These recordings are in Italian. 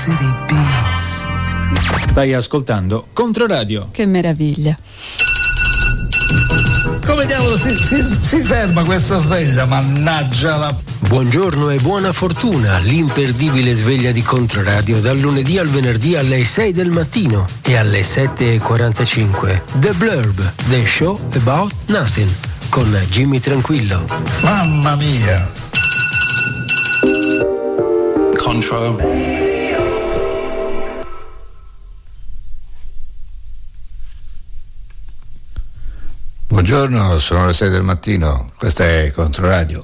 City Beats. Stai ascoltando Controradio. Che meraviglia. Come diavolo si ferma questa sveglia? Mannaggia la... Buongiorno e buona fortuna, l'imperdibile sveglia di Controradio dal lunedì al venerdì alle 6 del mattino e alle 7:45. The Blurb, The Show About Nothing, con Jimmy Tranquillo. Mamma mia! Control. Buongiorno, sono le 6 del mattino, questa è Controradio.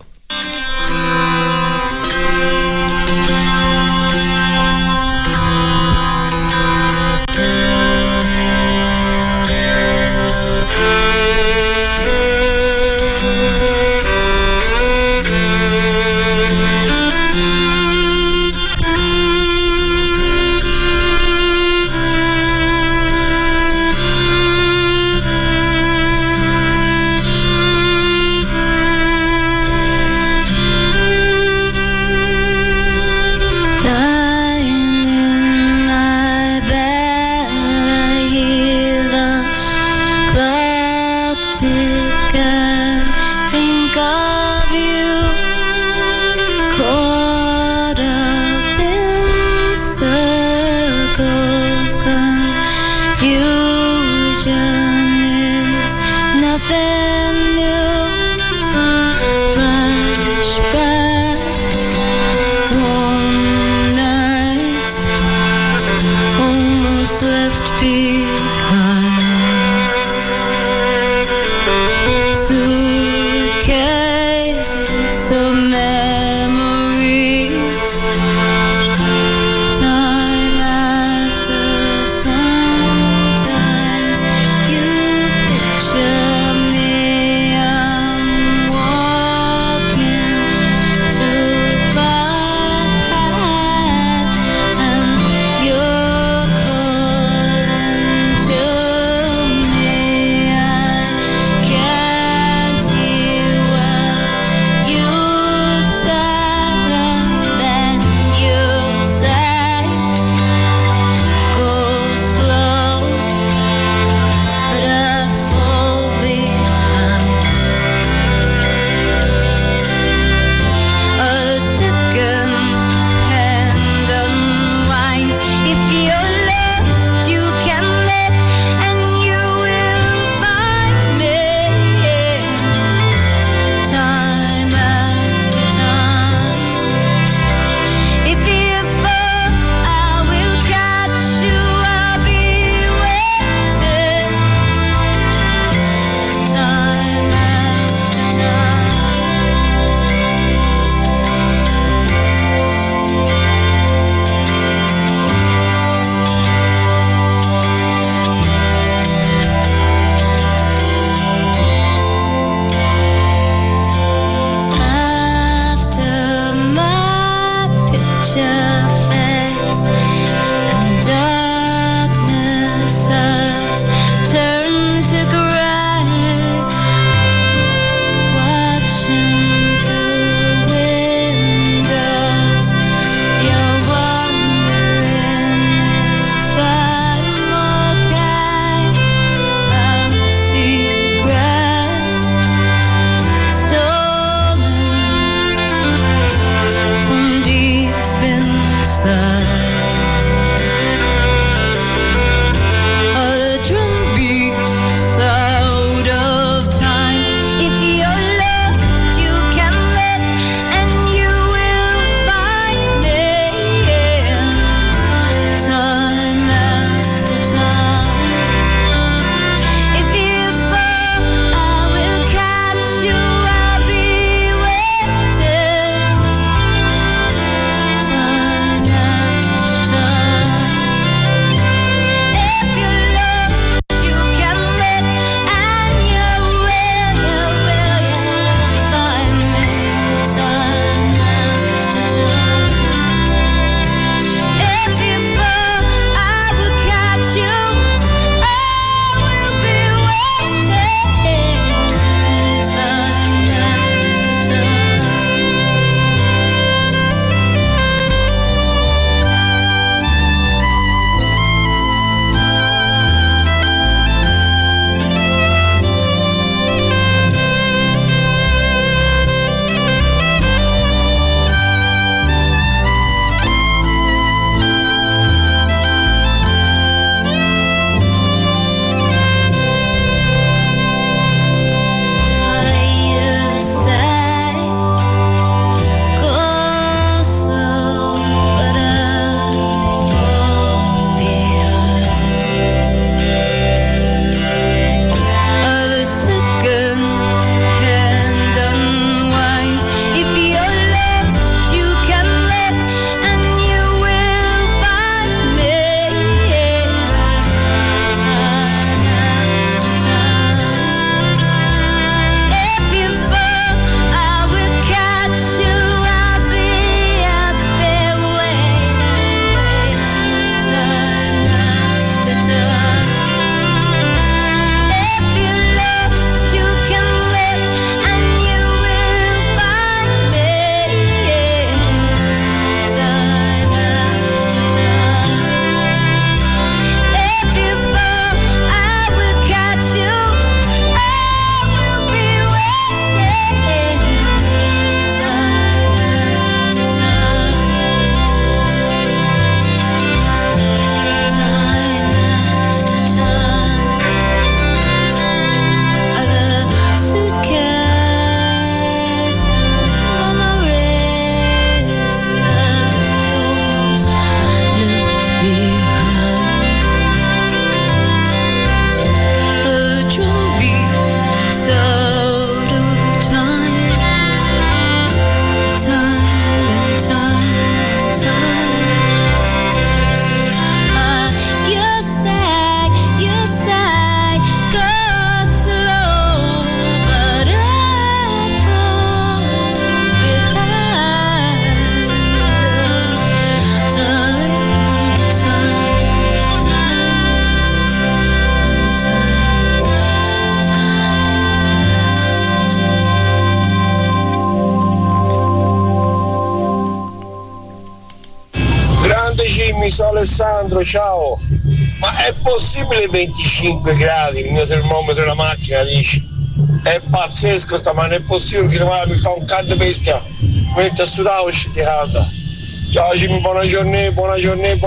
carissimi, sono Alessandro, ciao. Ma è possibile 25 gradi? Il mio termometro della macchina dice. È pazzesco stamane, è possibile che mi fa un caldo bestia. Mi mette a sudare uscire di casa. Ciao Jimmy, buona giornata,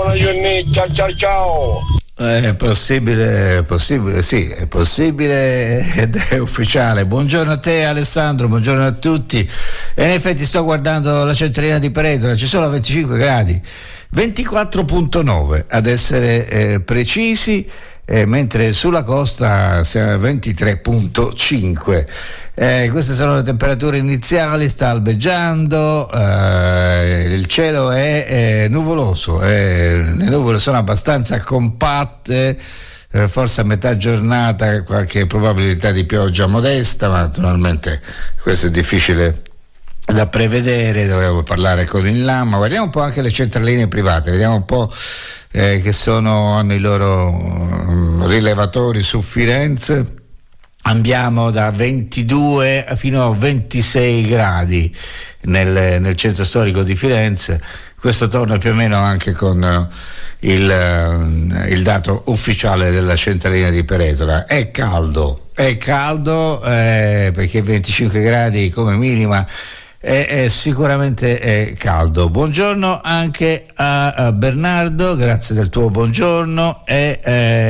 ciao. È possibile, sì, è possibile ed è ufficiale. Buongiorno a te Alessandro, buongiorno a tutti. E in effetti sto guardando la centralina di Peretola, ci sono 25 gradi, 24.9 ad essere precisi, mentre sulla costa siamo a 23.5. Queste sono le temperature iniziali, sta albeggiando, il cielo è nuvoloso, le nuvole sono abbastanza compatte, forse a metà giornata qualche probabilità di pioggia modesta, ma naturalmente questo è difficile da prevedere, dovremmo parlare con il Lama. Guardiamo un po' anche le centraline private, vediamo un po' che hanno i loro rilevatori su Firenze. Andiamo da 22 fino a 26 gradi nel centro storico di Firenze. Questo torna più o meno anche con il dato ufficiale della centralina di Peretola. È caldo perché 25 gradi come minima è sicuramente caldo. Buongiorno anche a Bernardo, grazie del tuo buongiorno. È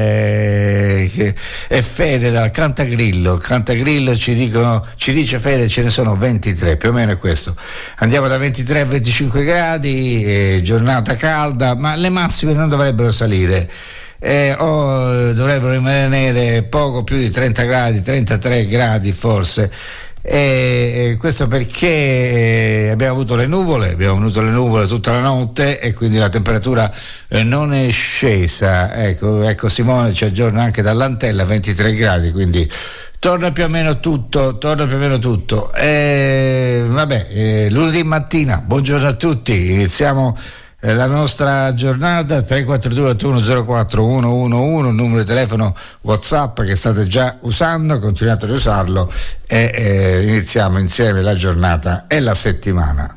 Fede dal Cantagrillo ci dice Fede ce ne sono 23, più o meno è questo. Andiamo da 23 a 25 gradi, giornata calda, ma le massime non dovrebbero salire. Dovrebbero rimanere poco più di 30 gradi, 33 gradi forse. Questo perché abbiamo avuto le nuvole tutta la notte e quindi la temperatura non è scesa. Ecco Simone ci aggiorna anche dall'Antella, 23 gradi, quindi torna più o meno tutto. Lunedì mattina, buongiorno a tutti, iniziamo la nostra giornata. 342 8104 111, numero di telefono WhatsApp che state già usando, continuate ad usarlo e iniziamo insieme la giornata e la settimana.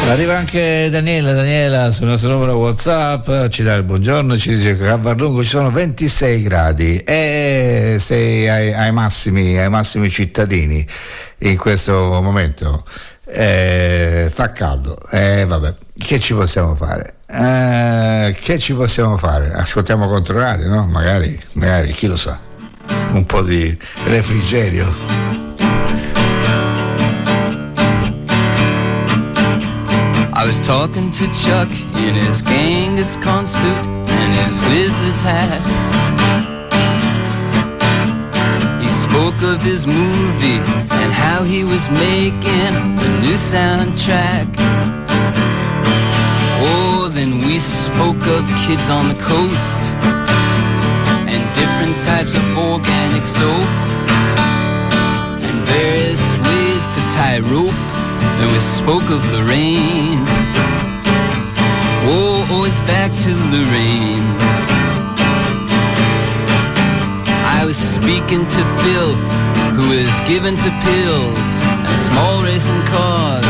Arriva anche Daniela sul nostro numero WhatsApp, ci dà il buongiorno, ci dice che a Varlungo ci sono 26 gradi e sei ai massimi cittadini in questo momento, fa caldo, vabbè, che ci possiamo fare? Ascoltiamo Controradio, no? Magari, chi lo sa, un po' di refrigerio. I was talking to Chuck in his Genghis-Khan suit and his wizard's hat. He spoke of his movie and how he was making the new soundtrack. Oh, then we spoke of kids on the coast and different types of organic soap and various ways to tie rope. Then we spoke of Lorraine. Oh, it's back to Lorraine. I was speaking to Phil, who is given to pills and small racing cars.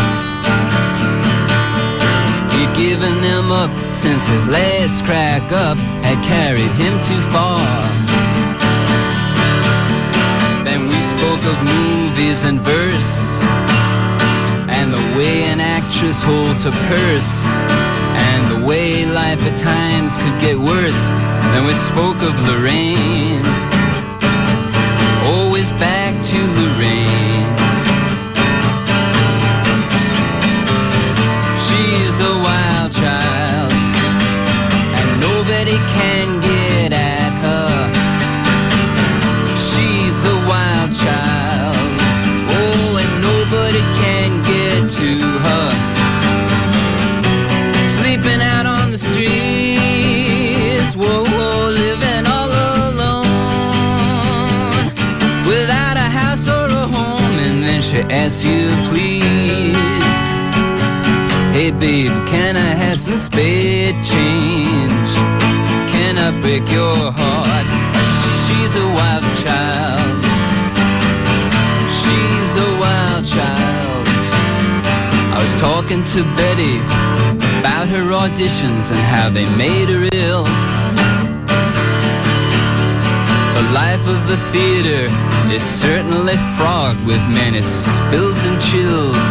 He'd given them up since his last crack up had carried him too far. Then we spoke of movies and verse, and the way an actress holds her purse, and the way life at times could get worse. Then we spoke of Lorraine, always back to Lorraine. She's a wild child, and nobody can get at her. She's a wild child, oh, and nobody can get to her. Sleeping out on the streets, whoa, whoa, living all alone, without a house or a home. And then she asks you, please, hey babe, can I have some spare change? Can I break your heart? She's a wild child. She's a wild child. I was talking to Betty about her auditions and how they made her ill. The life of the theater is certainly fraught with many spills and chills.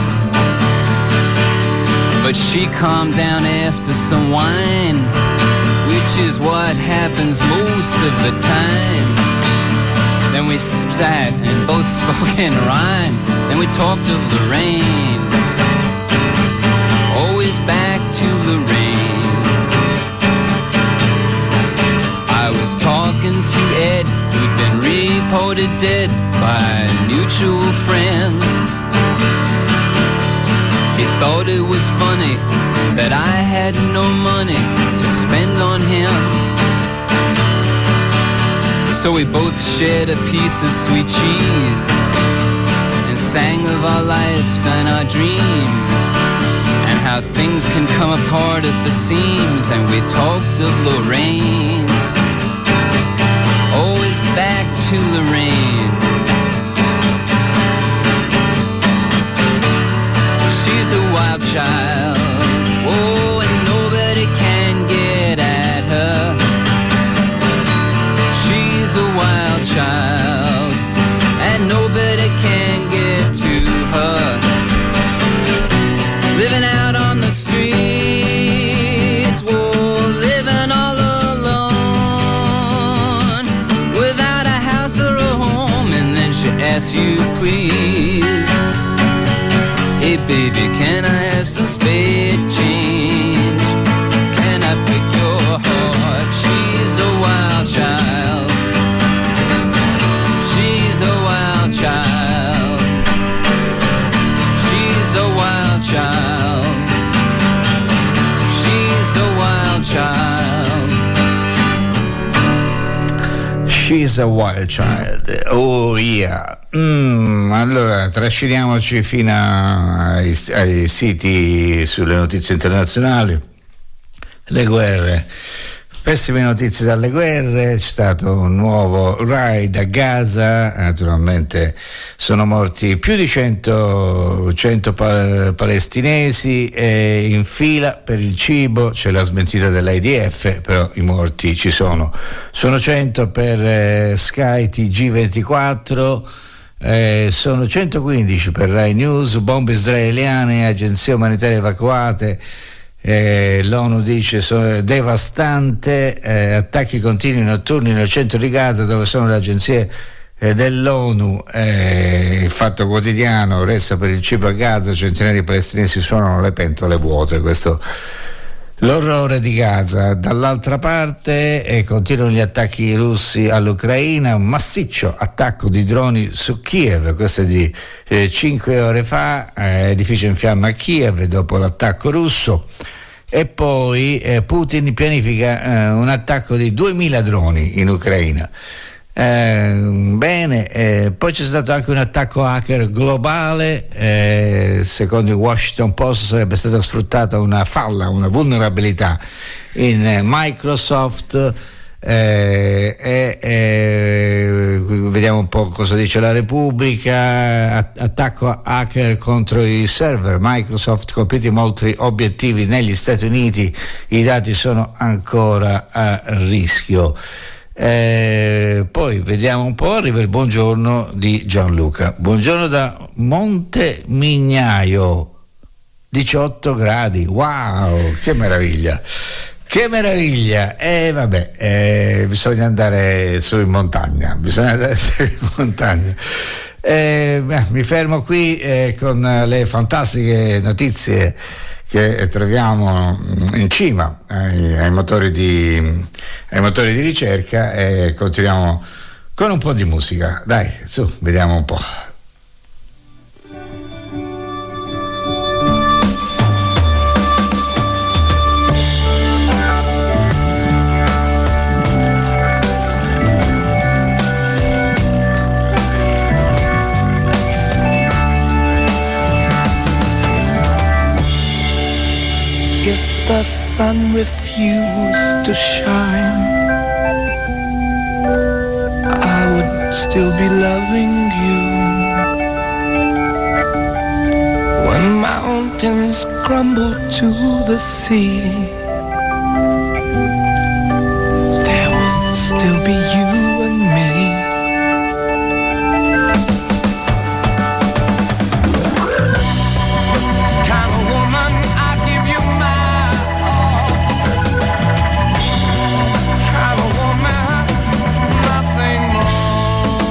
But she calmed down after some wine, which is what happens most of the time. Then we sat and both spoke in rhyme. Then we talked of Lorraine, always back to Lorraine. I was talking to Ed, who'd been reported dead by mutual friends. He thought it was funny that I had no money to spend on him. So we both shared a piece of sweet cheese and sang of our lives and our dreams, and how things can come apart at the seams. And we talked of Lorraine, always back to Lorraine. She's a wild child, oh, and nobody can get at her. She's a wild child, and nobody can get to her. Living out on the streets, whoa, living all alone, without a house or a home. And then she asks you, please, hey baby, can I have some spare change? Can I break your heart? She's a wild child. She's a wild child. She's a wild child. She's a wild child. She's a wild child. Oh yeah. Allora trasciniamoci fino ai siti sulle notizie internazionali. Le guerre Pessime notizie dalle guerre, c'è stato un nuovo raid a Gaza, naturalmente sono morti più di 100 palestinesi in fila per il cibo, c'è la smentita dell'IDF, però i morti ci sono 100 per Sky TG24, sono 115 per Rai News, bombe israeliane, agenzie umanitarie evacuate. L'ONU dice devastante, attacchi continui notturni nel centro di Gaza dove sono le agenzie dell'ONU. Il Fatto Quotidiano resta per il cibo a Gaza, centinaia di palestinesi suonano le pentole vuote. Questo l'orrore di Gaza. Dall'altra parte continuano gli attacchi russi all'Ucraina, un massiccio attacco di droni su Kiev, questo è di 5 ore fa, edificio in fiamme a Kiev dopo l'attacco russo. E poi Putin pianifica un attacco di 2000 droni in Ucraina. Bene, poi c'è stato anche un attacco hacker globale, secondo il Washington Post sarebbe stata sfruttata una falla, una vulnerabilità in Microsoft. Vediamo un po' cosa dice la Repubblica. Attacco hacker contro i server Microsoft, colpiti molti obiettivi negli Stati Uniti, i dati sono ancora a rischio. Poi vediamo un po', arriva il buongiorno di Gianluca. Buongiorno da Monte Mignaio, 18 gradi, wow, che meraviglia! Che meraviglia! Bisogna andare su in montagna. Mi fermo qui con le fantastiche notizie che troviamo in cima ai motori di ricerca e continuiamo con un po' di musica. Dai, su, vediamo un po'. The sun refused to shine, I would still be loving you. When mountains crumble to the sea, there will still be you and me. Kind of woman, I give you my all. Kind of woman, nothing more.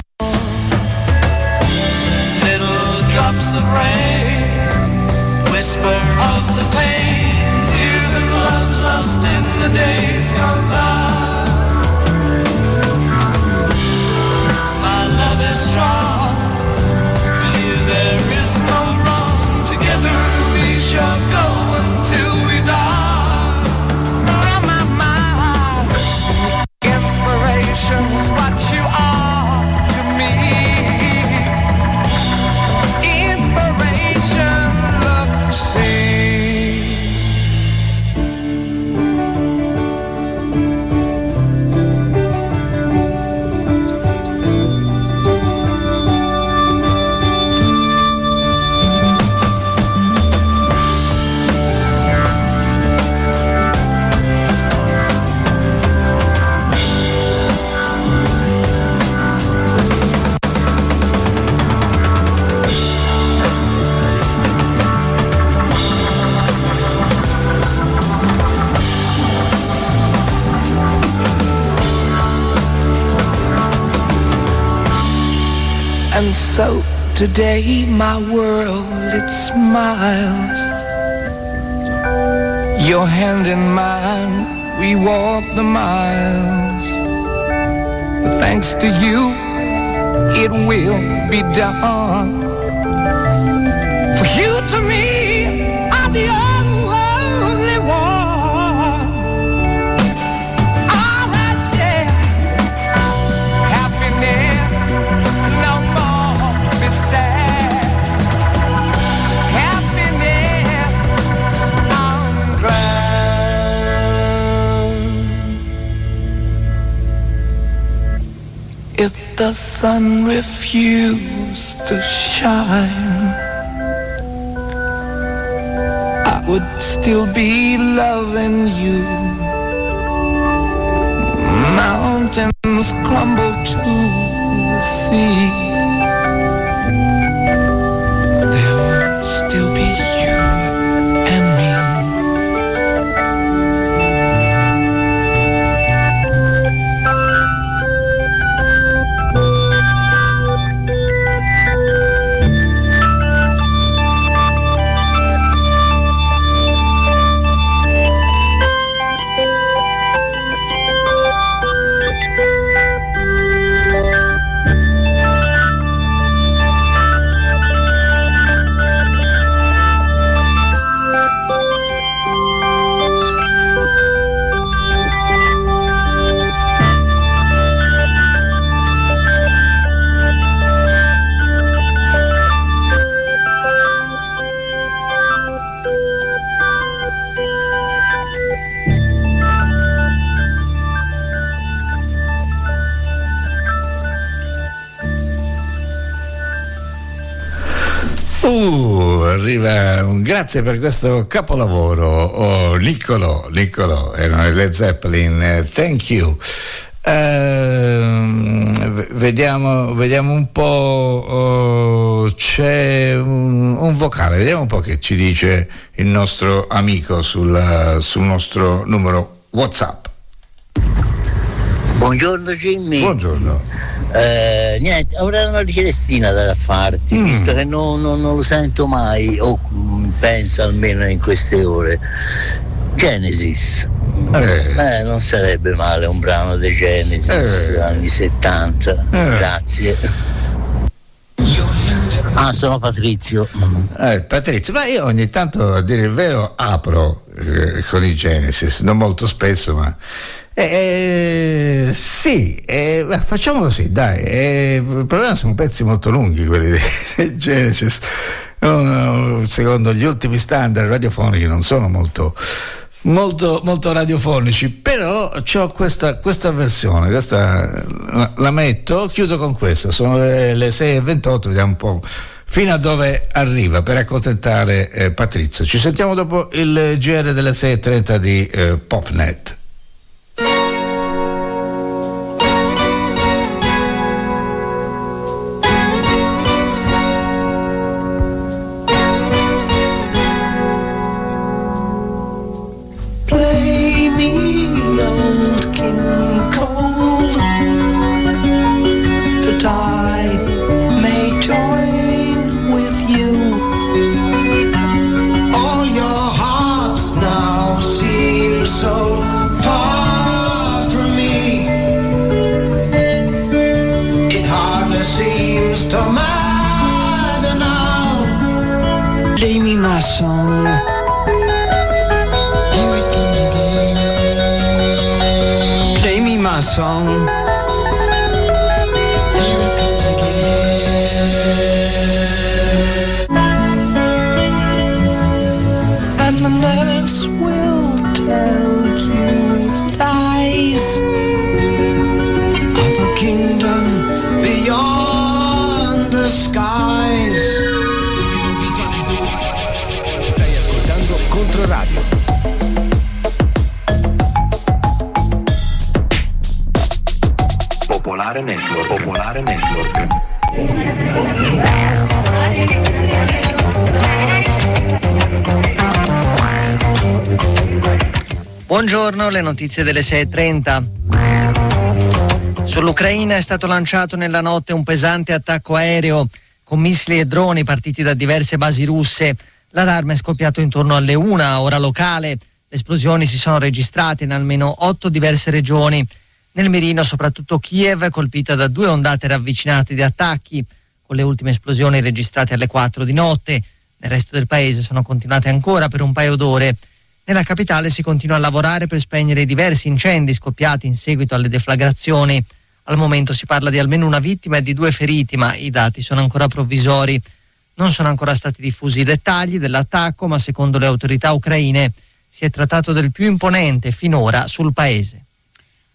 Little drops of rain, whisper of the pain, tears of love lost in the days gone by. My love is strong, here there is no wrong. Together we shall go until we die. My inspiration's what you are to me. Inspiration, love, see. And so today my world, it smiles. Your hand in mine, we walk the miles. But thanks to you, it will be done. For you to me are the only one. All right, yeah. Happiness, no more be sad. Happiness, I'm glad. If the sun refused to shine, I would still be loving you. Mountains crumble to the sea, there will still be you and me. Arriva grazie per questo capolavoro, Niccolo, erano Led Zeppelin, Thank You. Vediamo un po', c'è un vocale, vediamo un po' che ci dice il nostro amico sul nostro numero WhatsApp. Buongiorno Jimmy. Buongiorno. Niente, avrei una richiestina da farti, visto che non lo sento mai, o penso almeno in queste ore. Genesis. Non sarebbe male un brano dei Genesis, anni 70. Grazie. Sono Patrizio. Patrizio, ma io ogni tanto, a dire il vero, apro con i Genesis, non molto spesso, ma sì, facciamolo così, dai. Il problema sono pezzi molto lunghi quelli dei Genesis. Secondo gli ultimi standard radiofonici non sono molto radiofonici, però c'ho questa versione, questa la metto, chiudo con questa, sono le 6:28, vediamo un po' fino a dove arriva per accontentare Patrizio. Ci sentiamo dopo il GR delle 6:30 di Popnet. Song. Here it comes again. And the nurse will tell you lies of a kingdom beyond the skies. Stai ascoltando Controradio. Popolare Network. Buongiorno, le notizie delle 6:30. Sull'Ucraina è stato lanciato nella notte un pesante attacco aereo con missili e droni partiti da diverse basi russe. L'allarme è scoppiato intorno alle 1 ora locale. Le esplosioni si sono registrate in almeno 8 diverse regioni. Nel mirino soprattutto Kiev, colpita da 2 ondate ravvicinate di attacchi, con le ultime esplosioni registrate alle 4 di notte. Nel resto del paese sono continuate ancora per un paio d'ore. Nella capitale si continua a lavorare per spegnere i diversi incendi scoppiati in seguito alle deflagrazioni. Al momento si parla di almeno una vittima e di 2 feriti, ma i dati sono ancora provvisori. Non sono ancora stati diffusi i dettagli dell'attacco, ma secondo le autorità ucraine si è trattato del più imponente finora sul paese.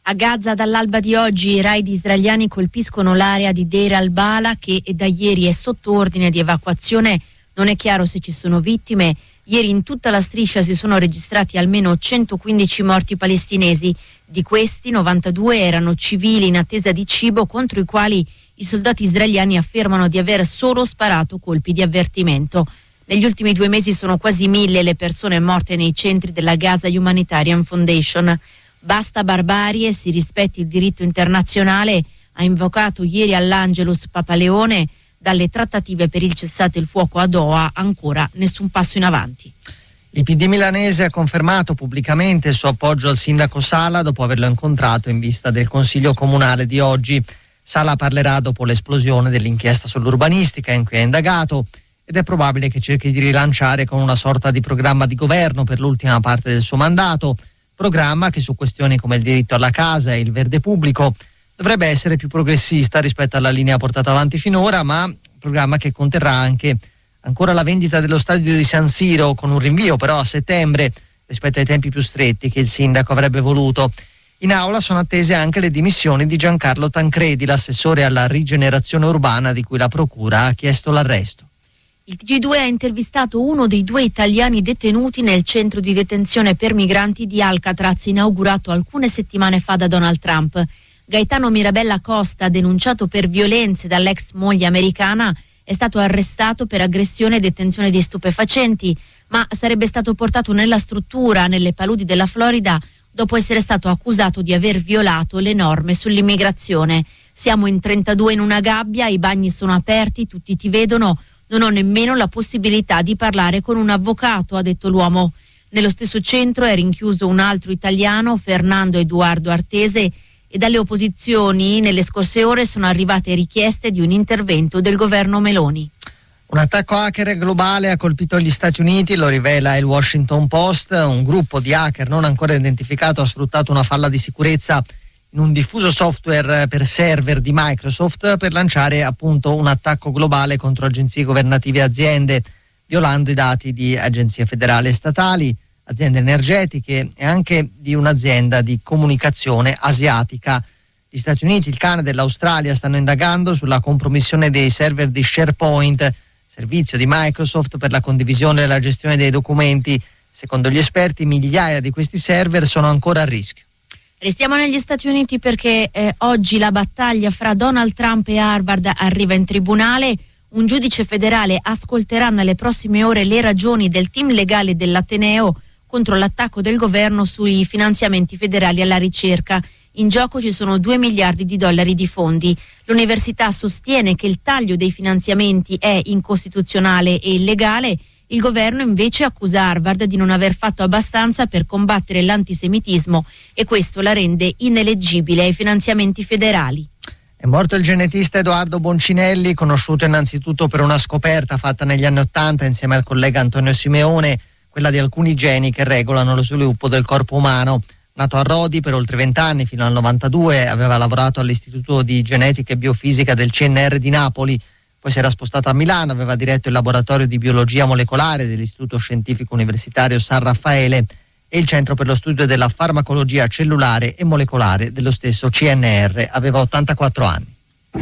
A Gaza dall'alba di oggi i raid israeliani colpiscono l'area di Deir al-Bala che da ieri è sotto ordine di evacuazione. Non è chiaro se ci sono vittime. Ieri in tutta la striscia si sono registrati almeno 115 morti palestinesi. Di questi 92 erano civili in attesa di cibo contro i quali i soldati israeliani affermano di aver solo sparato colpi di avvertimento. Negli ultimi 2 mesi sono quasi 1000 le persone morte nei centri della Gaza Humanitarian Foundation. Basta barbarie, si rispetti il diritto internazionale, ha invocato ieri all'Angelus Papa Leone. Dalle trattative per il cessate il fuoco a Doha ancora nessun passo in avanti. Il PD milanese ha confermato pubblicamente il suo appoggio al sindaco Sala dopo averlo incontrato in vista del Consiglio Comunale di oggi. Sala parlerà dopo l'esplosione dell'inchiesta sull'urbanistica in cui è indagato ed è probabile che cerchi di rilanciare con una sorta di programma di governo per l'ultima parte del suo mandato, programma che su questioni come il diritto alla casa e il verde pubblico dovrebbe essere più progressista rispetto alla linea portata avanti finora, ma programma che conterrà anche ancora la vendita dello stadio di San Siro, con un rinvio però a settembre rispetto ai tempi più stretti che il sindaco avrebbe voluto. In aula sono attese anche le dimissioni di Giancarlo Tancredi, l'assessore alla rigenerazione urbana di cui la procura ha chiesto l'arresto. Il TG2 ha intervistato uno dei 2 italiani detenuti nel centro di detenzione per migranti di Alcatraz, inaugurato alcune settimane fa da Donald Trump. Gaetano Mirabella Costa, denunciato per violenze dall'ex moglie americana, è stato arrestato per aggressione e detenzione di stupefacenti, ma sarebbe stato portato nella struttura nelle paludi della Florida dopo essere stato accusato di aver violato le norme sull'immigrazione. Siamo in 32 in una gabbia, i bagni sono aperti, tutti ti vedono. Non ho nemmeno la possibilità di parlare con un avvocato, ha detto l'uomo. Nello stesso centro è rinchiuso un altro italiano, Fernando Edoardo Artese, e dalle opposizioni nelle scorse ore sono arrivate richieste di un intervento del governo Meloni. Un attacco hacker globale ha colpito gli Stati Uniti, lo rivela il Washington Post. Un gruppo di hacker non ancora identificato ha sfruttato una falla di sicurezza in un diffuso software per server di Microsoft per lanciare appunto un attacco globale contro agenzie governative e aziende, violando i dati di agenzie federali e statali, aziende energetiche e anche di un'azienda di comunicazione asiatica. Gli Stati Uniti, il Canada e l'Australia stanno indagando sulla compromissione dei server di SharePoint, servizio di Microsoft per la condivisione e la gestione dei documenti. Secondo gli esperti, migliaia di questi server sono ancora a rischio. Restiamo negli Stati Uniti perché oggi la battaglia fra Donald Trump e Harvard arriva in tribunale. Un giudice federale ascolterà nelle prossime ore le ragioni del team legale dell'Ateneo contro l'attacco del governo sui finanziamenti federali alla ricerca. In gioco ci sono $2 miliardi di fondi. L'università sostiene che il taglio dei finanziamenti è incostituzionale e illegale. Il governo invece accusa Harvard di non aver fatto abbastanza per combattere l'antisemitismo e questo la rende ineleggibile ai finanziamenti federali. È morto il genetista Edoardo Boncinelli, conosciuto innanzitutto per una scoperta fatta negli anni '80 insieme al collega Antonio Simeone, quella di alcuni geni che regolano lo sviluppo del corpo umano. Nato a Rodi per oltre 20 anni, fino al 92, aveva lavorato all'Istituto di Genetica e Biofisica del CNR di Napoli. Poi si era spostato a Milano, aveva diretto il laboratorio di biologia molecolare dell'Istituto Scientifico Universitario San Raffaele e il Centro per lo Studio della Farmacologia Cellulare e Molecolare dello stesso CNR. Aveva 84 anni.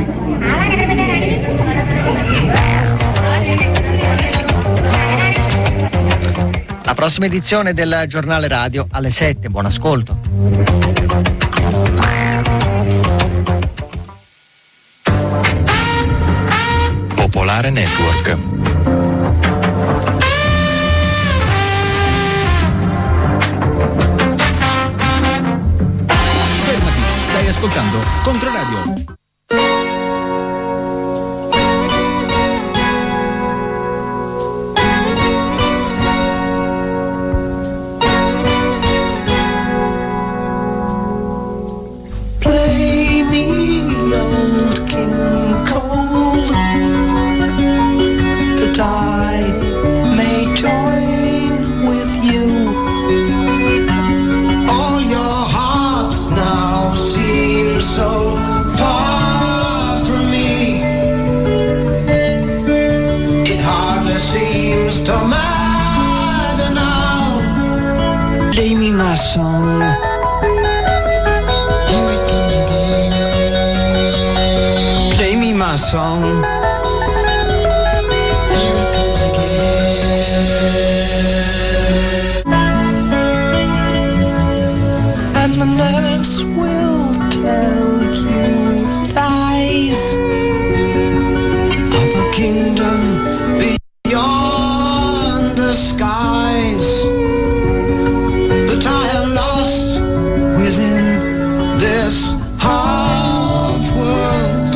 La prossima edizione del Giornale Radio alle 7. Buon ascolto. Popolare Network. Fermati, stai ascoltando Controradio. Play me old King Cole, that I may join with you. All your hearts now seem so far from me. It hardly seems to matter now. Play me my song. my song. Here it comes again. And the nurse will tell you lies of a kingdom beyond the skies that I have lost within this half world.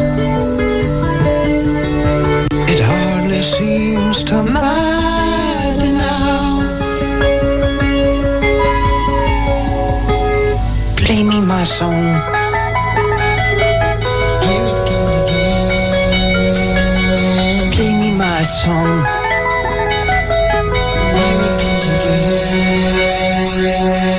It hardly seems to matter now. Play me my song. Here it comes again. Play me my song. Here it comes again.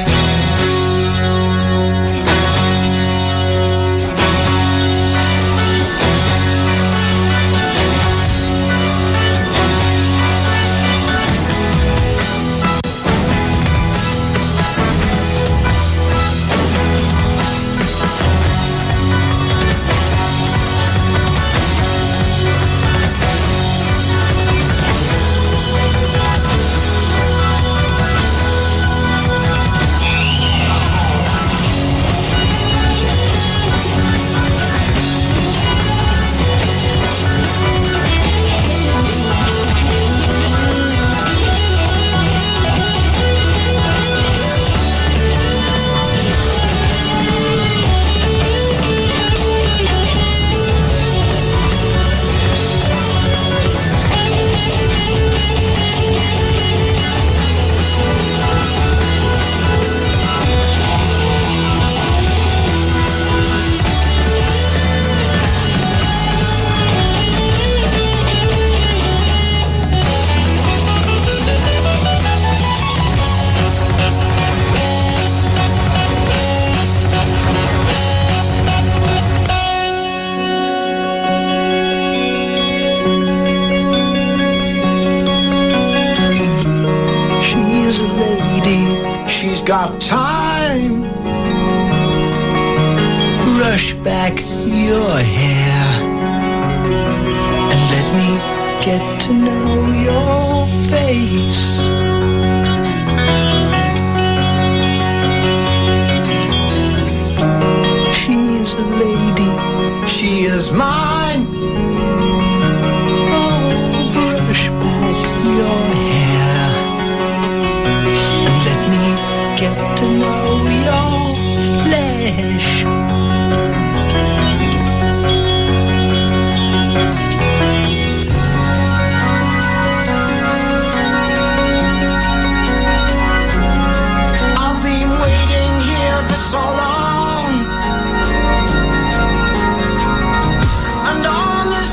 Got time. Rush back your hair and let me get to know your face. She is a lady, she is mine. Oh, brush back your hair and let me get to know your flesh. I've been waiting here for so long, and all the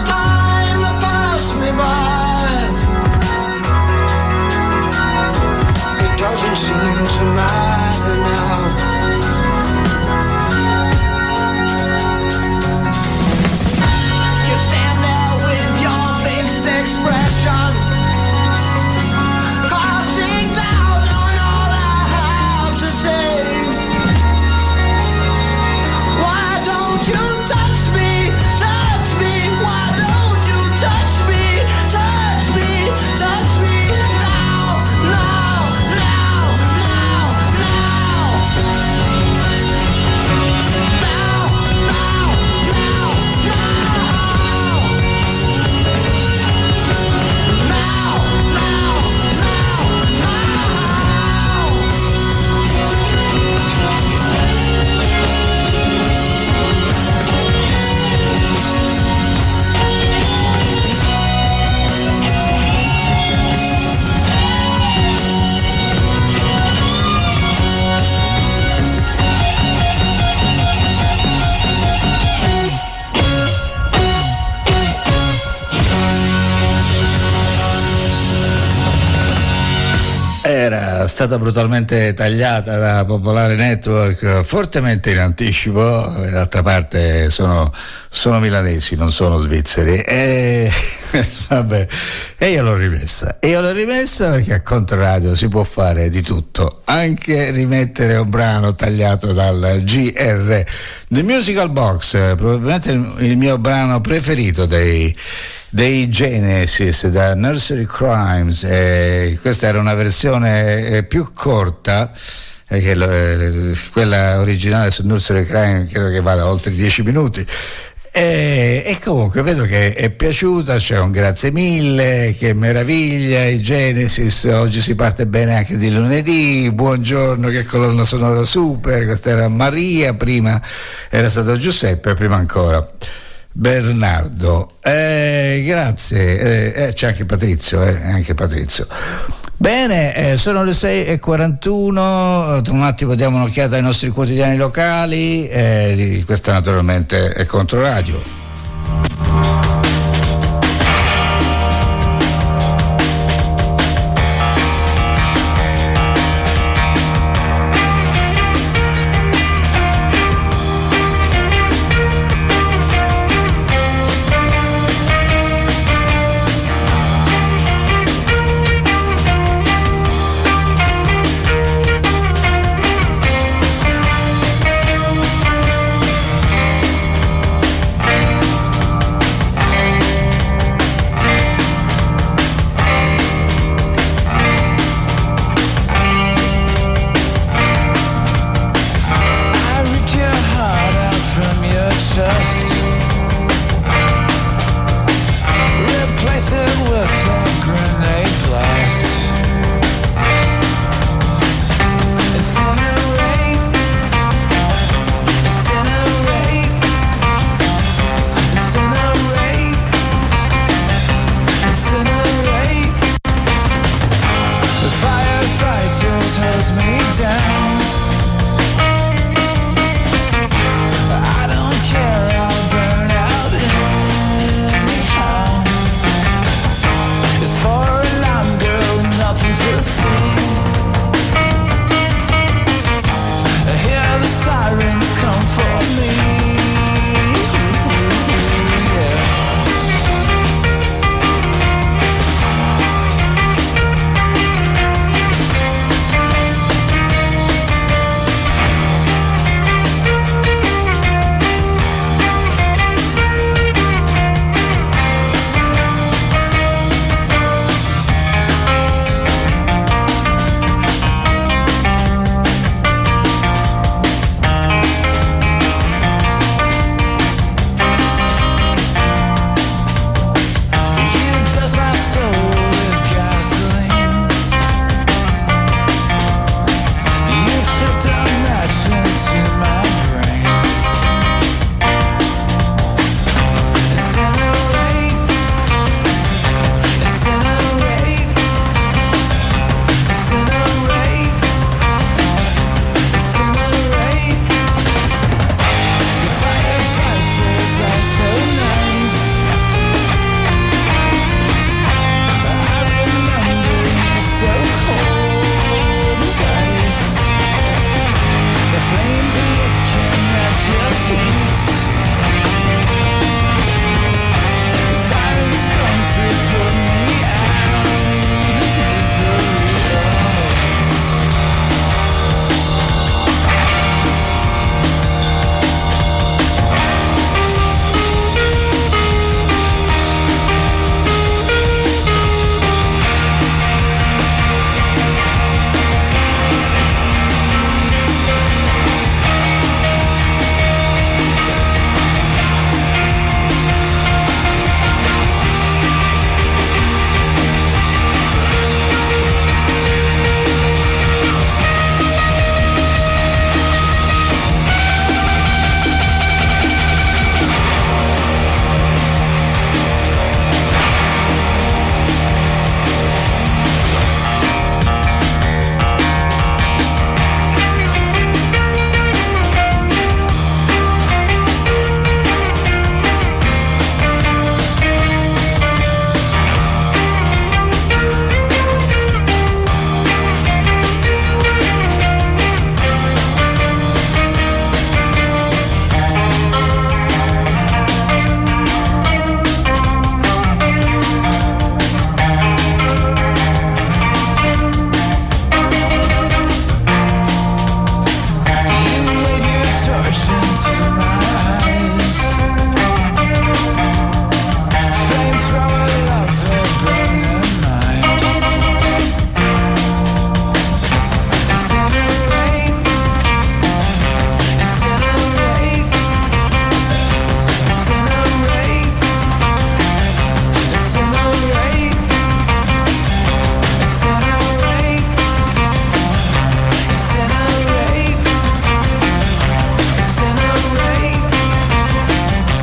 stata brutalmente tagliata da Popolare Network, fortemente in anticipo. D'altra parte sono milanesi, non sono svizzeri, vabbè, e io l'ho rimessa perché a Controradio si può fare di tutto, anche rimettere un brano tagliato dal GR. The Musical Box, probabilmente il mio brano preferito dei Genesis, da Nursery Crimes. Questa era una versione più corta, che quella originale su Nursery Crimes credo che vada oltre 10 minuti. E comunque vedo che è piaciuta, c'è un grazie mille, che meraviglia, i Genesis, oggi si parte bene anche di lunedì, buongiorno, che colonna sonora super. Questa era Maria, prima era stato Giuseppe, prima ancora Bernardo. Grazie, c'è anche Patrizio, Bene, sono le 6:41, un attimo diamo un'occhiata ai nostri quotidiani locali, questa naturalmente è Controradio.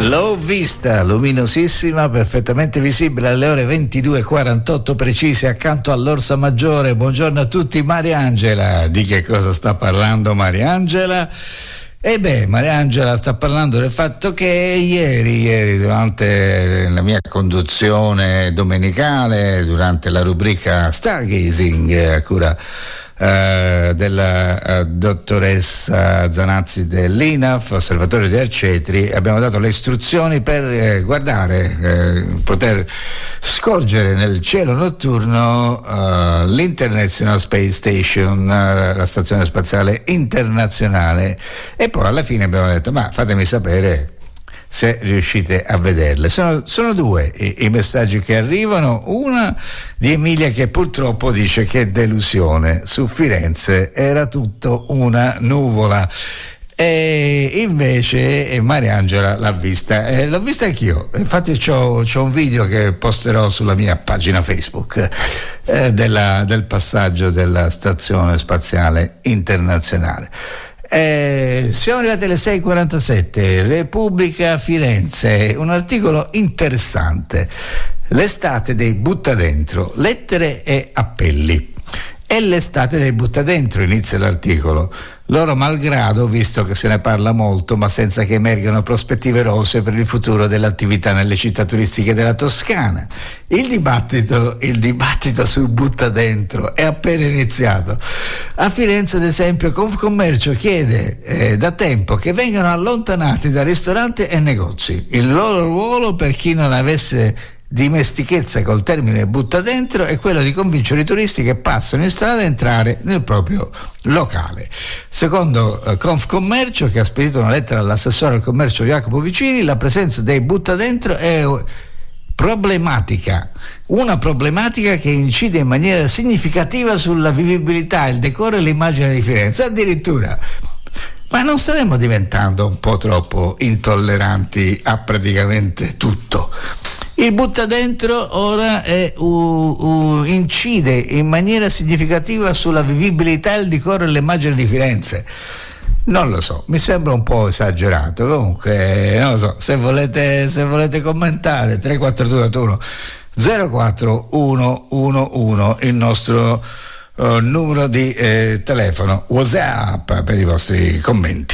L'ho vista, luminosissima, perfettamente visibile alle ore 22:48 precise accanto all'Orsa Maggiore. Buongiorno a tutti. Mariangela, di che cosa sta parlando Mariangela? Mariangela sta parlando del fatto che ieri durante la mia conduzione domenicale, durante la rubrica Stargazing a cura della dottoressa Zanazzi dell'INAF, Osservatorio di Arcetri, abbiamo dato le istruzioni per poter scorgere nel cielo notturno l'International Space Station, la stazione spaziale internazionale, e poi alla fine abbiamo detto: ma fatemi sapere se riuscite a vederle. Sono due i messaggi che arrivano. Una di Emilia che purtroppo dice che delusione, su Firenze era tutto una nuvola, e invece Mariangela l'ha vista, l'ho vista anch'io. Infatti c'ho un video che posterò sulla mia pagina Facebook del passaggio della stazione spaziale internazionale. Siamo arrivati alle 6:47. Repubblica Firenze, un articolo interessante: l'estate dei butta dentro, lettere e appelli. È l'estate dei butta dentro, inizia l'articolo. Loro malgrado, visto che se ne parla molto ma senza che emergano prospettive rosee per il futuro dell'attività nelle città turistiche della Toscana. Il dibattito sul butta dentro è appena iniziato. A Firenze, ad esempio, Confcommercio chiede da tempo che vengano allontanati da ristoranti e negozi. Il loro ruolo, per chi non avesse dimestichezza col termine butta dentro, è quello di convincere i turisti che passano in strada a entrare nel proprio locale. Secondo Confcommercio, che ha spedito una lettera all'assessore al commercio Jacopo Vicini, la presenza dei butta dentro è problematica, una problematica che incide in maniera significativa sulla vivibilità, il decoro e l'immagine di Firenze. Addirittura, ma non staremmo diventando un po' troppo intolleranti a praticamente tutto? Il butta dentro ora incide in maniera significativa sulla vivibilità, il decoro e l'immagine di Firenze. Non lo so, mi sembra un po' esagerato. Comunque, non lo so, se volete commentare, 34281 04111 il nostro numero di telefono WhatsApp per i vostri commenti.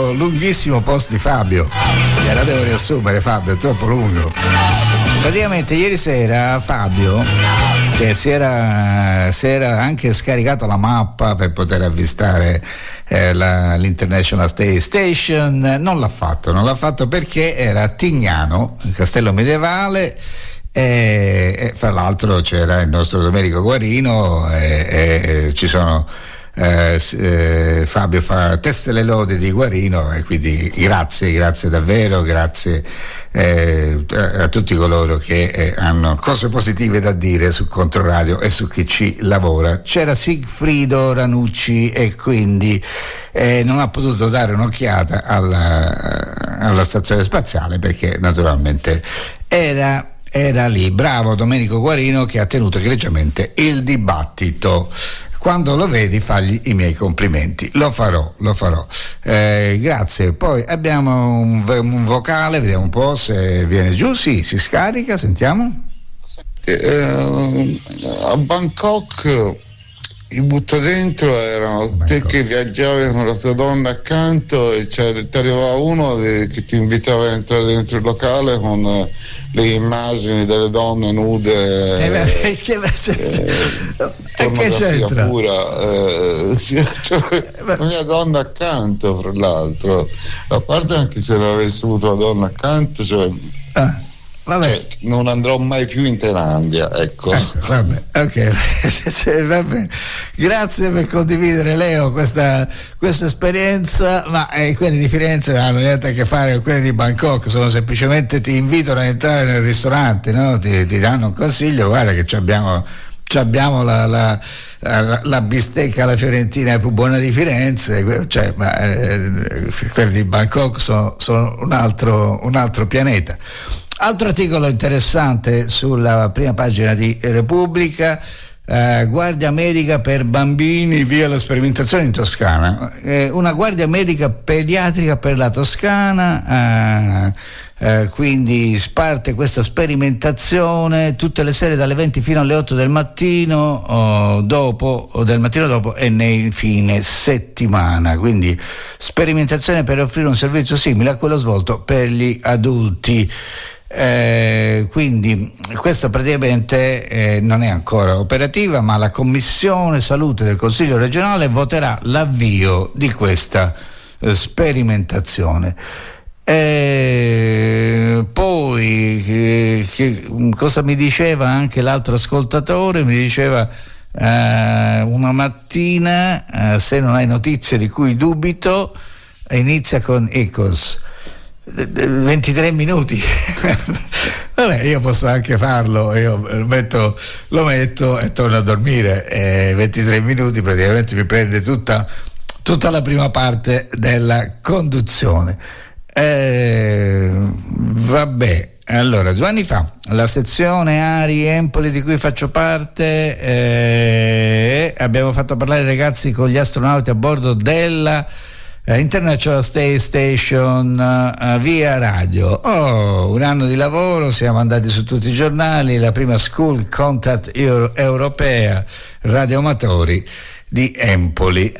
questo lunghissimo post di Fabio. La devo riassumere, Fabio, è troppo lungo. Praticamente ieri sera Fabio, che si era anche scaricato la mappa per poter avvistare l'International Space Station, non l'ha fatto perché era a Tignano, il castello medievale, e fra l'altro c'era il nostro Domenico Guarino e ci sono Fabio fa teste le lodi di Guarino, e quindi grazie davvero, grazie a tutti coloro che hanno cose positive da dire su Controradio e su chi ci lavora. C'era Sigfrido Ranucci e quindi non ha potuto dare un'occhiata alla stazione spaziale perché naturalmente era lì. Bravo Domenico Guarino, che ha tenuto egregiamente il dibattito. Quando lo vedi fagli i miei complimenti, lo farò. Grazie. Poi abbiamo un vocale, vediamo un po' se viene giù. Sì, si scarica, sentiamo. A Bangkok i butta dentro erano te che viaggiavi con la tua donna accanto e ti arrivava uno che ti invitava a entrare dentro il locale con le immagini delle donne nude, pornografia pura, la mia donna accanto, fra l'altro, a parte anche se non avessi avuto la donna accanto, vabbè. Non andrò mai più in Thailandia, ecco. Vabbè, ok. Va bene. Grazie per condividere, Leo, questa esperienza, ma quelli di Firenze non hanno niente a che fare con quelli di Bangkok, sono semplicemente ti invitano a entrare nel ristorante, no? Ti danno un consiglio, guarda che abbiamo la bistecca alla fiorentina più buona di Firenze, quelli di Bangkok sono un altro pianeta. Altro articolo interessante sulla prima pagina di Repubblica, guardia medica per bambini via la sperimentazione in Toscana, una guardia medica pediatrica per la Toscana, quindi parte questa sperimentazione tutte le sere dalle 20 fino alle 8 del mattino dopo e nei fine settimana, quindi sperimentazione per offrire un servizio simile a quello svolto per gli adulti. Quindi questa praticamente non è ancora operativa, ma la Commissione Salute del Consiglio regionale voterà l'avvio di questa sperimentazione. Poi cosa mi diceva anche l'altro ascoltatore? Mi diceva una mattina, se non hai notizie di cui dubito, inizia con Icos. 23 minuti. Vabbè, io posso anche farlo, io lo metto e torno a dormire, 23 minuti praticamente mi prende tutta la prima parte della conduzione. Vabbè, allora 2 anni fa la sezione Ari Empoli di cui faccio parte, abbiamo fatto parlare i ragazzi con gli astronauti a bordo della International Space Station via radio. Un anno di lavoro, siamo andati su tutti i giornali, la prima School Contact europea radioamatori di Empoli.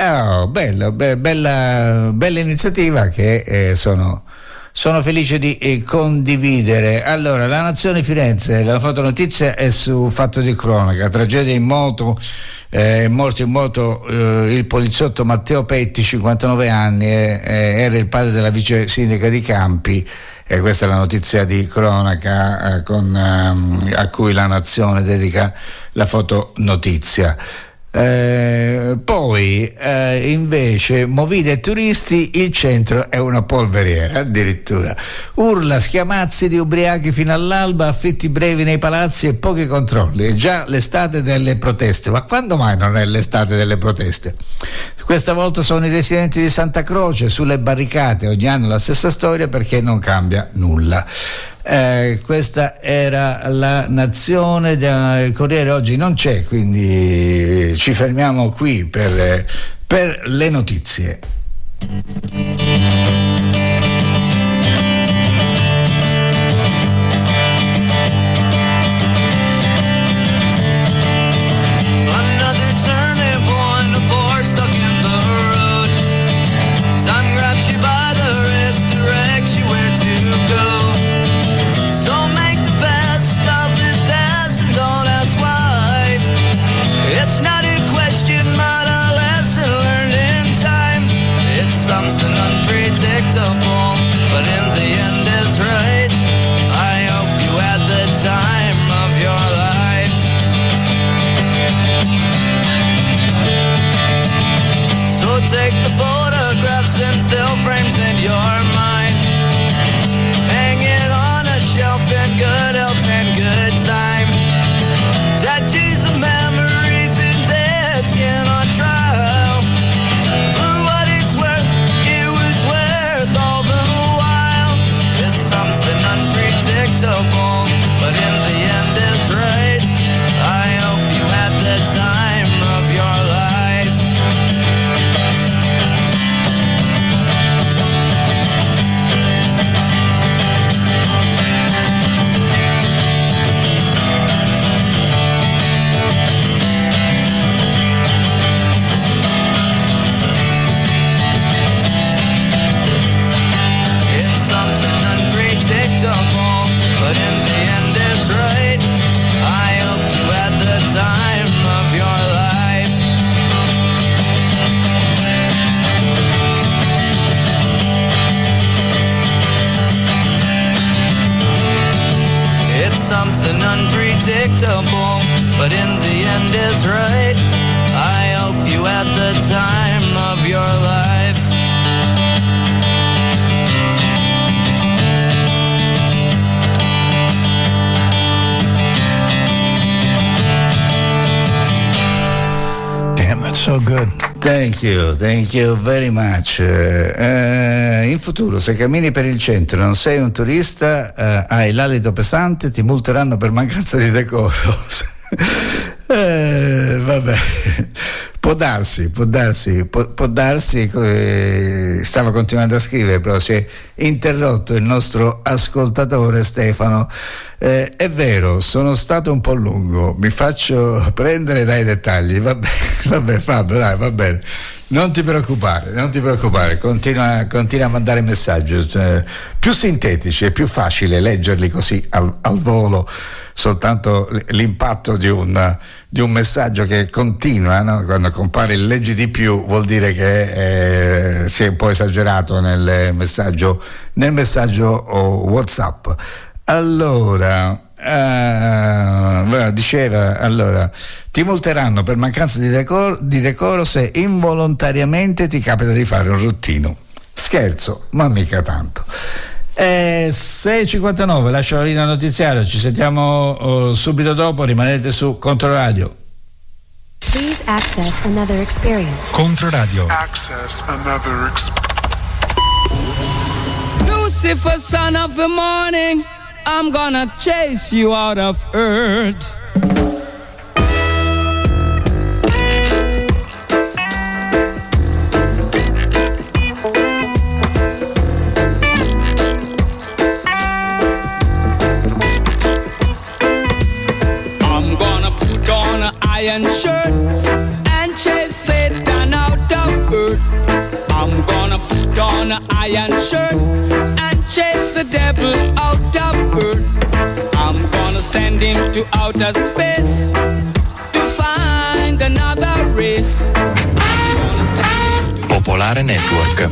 Bella iniziativa che sono felice di condividere. Allora, la Nazione Firenze, la fotonotizia è su Fatto di Cronaca, tragedia in moto, morto in moto il poliziotto Matteo Petti, 59 anni, era il padre della vice sindaca di Campi, e questa è la notizia di cronaca a cui la Nazione dedica la fotonotizia. Poi invece movida e turisti, il centro è una polveriera, addirittura urla, schiamazzi di ubriachi fino all'alba, affitti brevi nei palazzi e pochi controlli. È già l'estate delle proteste, ma quando mai non è l'estate delle proteste? Questa volta sono i residenti di Santa Croce sulle barricate, ogni anno la stessa storia perché non cambia nulla. Questa era la Nazione. Il Corriere oggi non c'è, quindi ci fermiamo qui per le notizie. Time grabs you by the something unpredictable, but in the end is right. I hope you had the time of your life. Damn, that's so good. Thank you very much. In futuro, se cammini per il centro e non sei un turista, hai l'alito pesante, ti multeranno per mancanza di decoro. Vabbè, può darsi, stavo continuando a scrivere, però si è interrotto il nostro ascoltatore Stefano. È vero, sono stato un po' lungo, mi faccio prendere dai dettagli, vabbè Fabio, dai, va bene. Non ti preoccupare, continua a mandare messaggi più sintetici, è più facile leggerli così al volo, soltanto l'impatto di un messaggio che continua, no? Quando compare il leggi di più vuol dire che si è un po' esagerato nel messaggio WhatsApp. Allora, diceva, ti multeranno per mancanza di decoro se involontariamente ti capita di fare un ruttino. Scherzo, ma mica tanto. 6:59, lascio la linea notiziario, ci sentiamo subito dopo, rimanete su Controradio. Please access another experience. Controradio. Access another experience. Lucifer, son of the morning, I'm gonna chase you out of earth. I'm gonna put on an iron shirt and chase Satan out of earth. I'm gonna put on an iron shirt and chase the devil out of earth. I'm gonna send him to outer space to find another race. Popolare Network.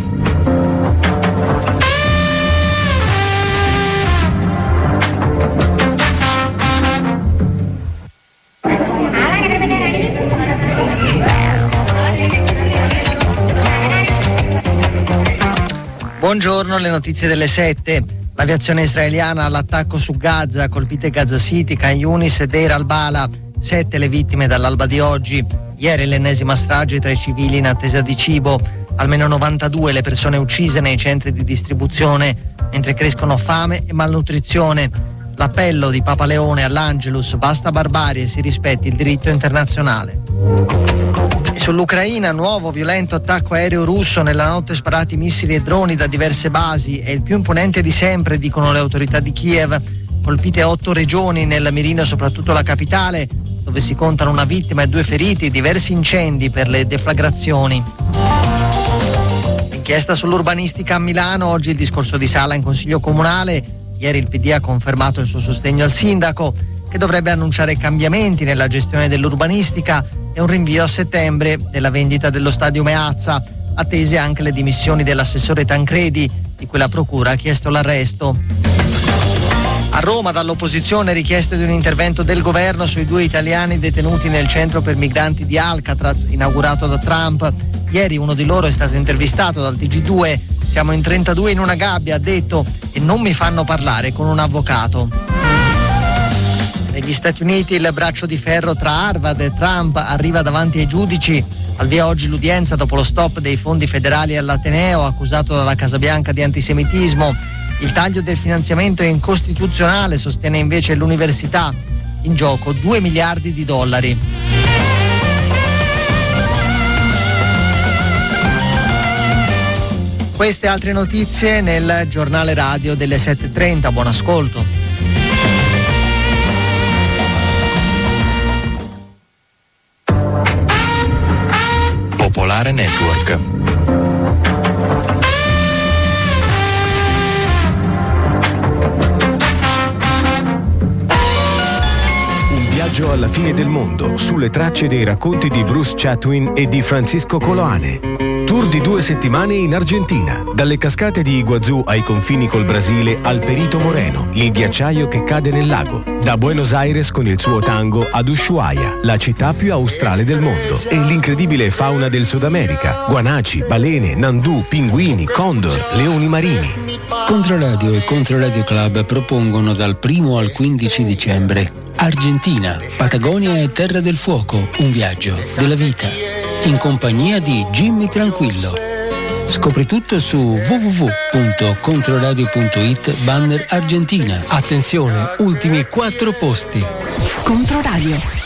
Buongiorno, le notizie delle 7. L'aviazione israeliana all'attacco su Gaza, colpite Gaza City, Khan Yunis e Deir al-Bala. 7 le vittime dall'alba di oggi. Ieri l'ennesima strage tra i civili in attesa di cibo. Almeno 92 le persone uccise nei centri di distribuzione, mentre crescono fame e malnutrizione. L'appello di Papa Leone all'Angelus: basta barbarie, si rispetti il diritto internazionale. E sull'Ucraina, nuovo violento attacco aereo russo, nella notte sparati missili e droni da diverse basi, è il più imponente di sempre, dicono le autorità di Kiev. Colpite 8 regioni, nel mirino soprattutto la capitale, dove si contano una vittima e 2 feriti, diversi incendi per le deflagrazioni. Inchiesta sull'urbanistica a Milano, oggi il discorso di Sala in Consiglio Comunale. Ieri il PD ha confermato il suo sostegno al sindaco, che dovrebbe annunciare cambiamenti nella gestione dell'urbanistica e un rinvio a settembre della vendita dello stadio Meazza, attese anche le dimissioni dell'assessore Tancredi, di cui la procura ha chiesto l'arresto. A Roma, dall'opposizione, richieste di un intervento del governo sui 2 italiani detenuti nel centro per migranti di Alcatraz, inaugurato da Trump. Ieri uno di loro è stato intervistato dal TG2. Siamo in 32 in una gabbia, ha detto, e non mi fanno parlare con un avvocato. Negli Stati Uniti il braccio di ferro tra Harvard e Trump arriva davanti ai giudici. Al via oggi l'udienza dopo lo stop dei fondi federali all'Ateneo, accusato dalla Casa Bianca di antisemitismo. Il taglio del finanziamento è incostituzionale, sostiene invece l'università. In gioco $2 miliardi. Queste altre notizie nel giornale radio delle 7:30. Buon ascolto. Popolare Network. Un viaggio alla fine del mondo, sulle tracce dei racconti di Bruce Chatwin e di Francisco Coloane. Tour di 2 settimane in Argentina, dalle cascate di Iguazú ai confini col Brasile al Perito Moreno, il ghiacciaio che cade nel lago. Da Buenos Aires con il suo tango ad Ushuaia, la città più australe del mondo, e l'incredibile fauna del Sud America: guanaci, balene, nandù, pinguini, condor, leoni marini. Controradio e Controradio Club propongono dal 1 al 15 dicembre Argentina, Patagonia e Terra del Fuoco, un viaggio della vita, in compagnia di Jimmy Tranquillo. Scopri tutto su www.controradio.it banner Argentina. Attenzione, ultimi 4 posti. Controradio.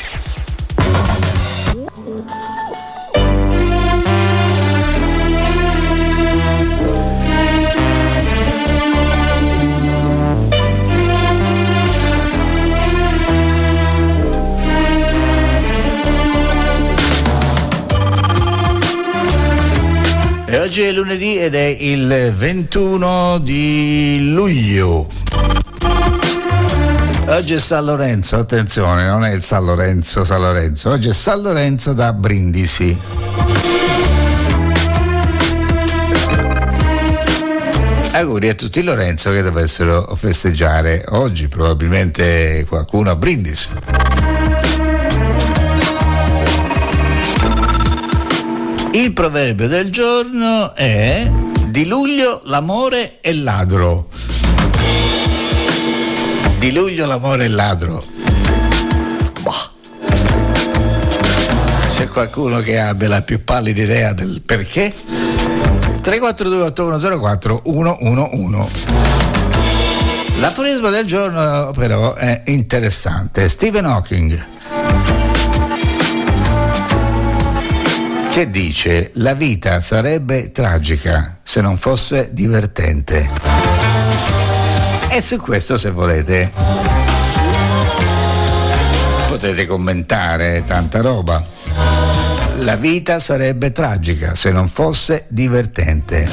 E oggi è lunedì ed è il 21 di luglio. Oggi è San Lorenzo, attenzione, non è il San Lorenzo, oggi è San Lorenzo da Brindisi. Auguri a tutti i Lorenzo che dovessero festeggiare oggi, probabilmente qualcuno a Brindisi. Il proverbio del giorno è: di luglio l'amore è ladro. Di luglio l'amore è ladro. Boh. C'è qualcuno che abbia la più pallida idea del perché? 342-8104-111. L'aforisma del giorno però è interessante. Stephen Hawking, che dice: la vita sarebbe tragica se non fosse divertente. E su questo, se volete, potete commentare tanta roba. La vita sarebbe tragica se non fosse divertente.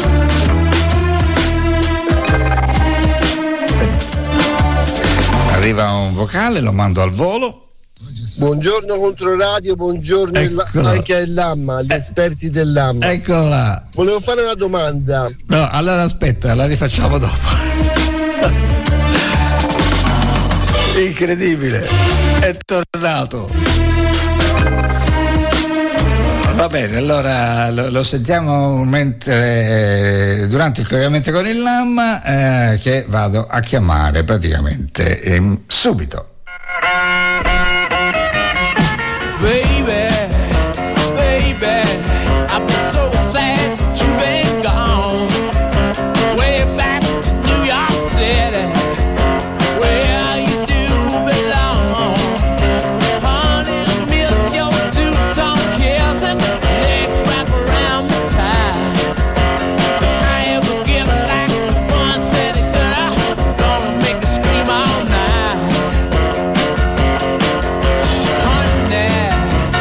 Arriva un vocale, lo mando al volo. Buongiorno Controradio, buongiorno anche all'AMMA, agli esperti dell'AMMA. Eccolo là. Volevo fare una domanda. No, allora aspetta, la rifacciamo dopo. Incredibile, è tornato. Va bene, allora lo sentiamo mentre durante il collegamento con il LAM, che vado a chiamare praticamente subito. Baby, baby, I've been so sad that you've been gone. Way back to New York City, where you do belong. Honey, I miss your two-tone kisses, legs wrapped around my tie. If I ever get back to one city girl, gonna make her scream all night. Honey,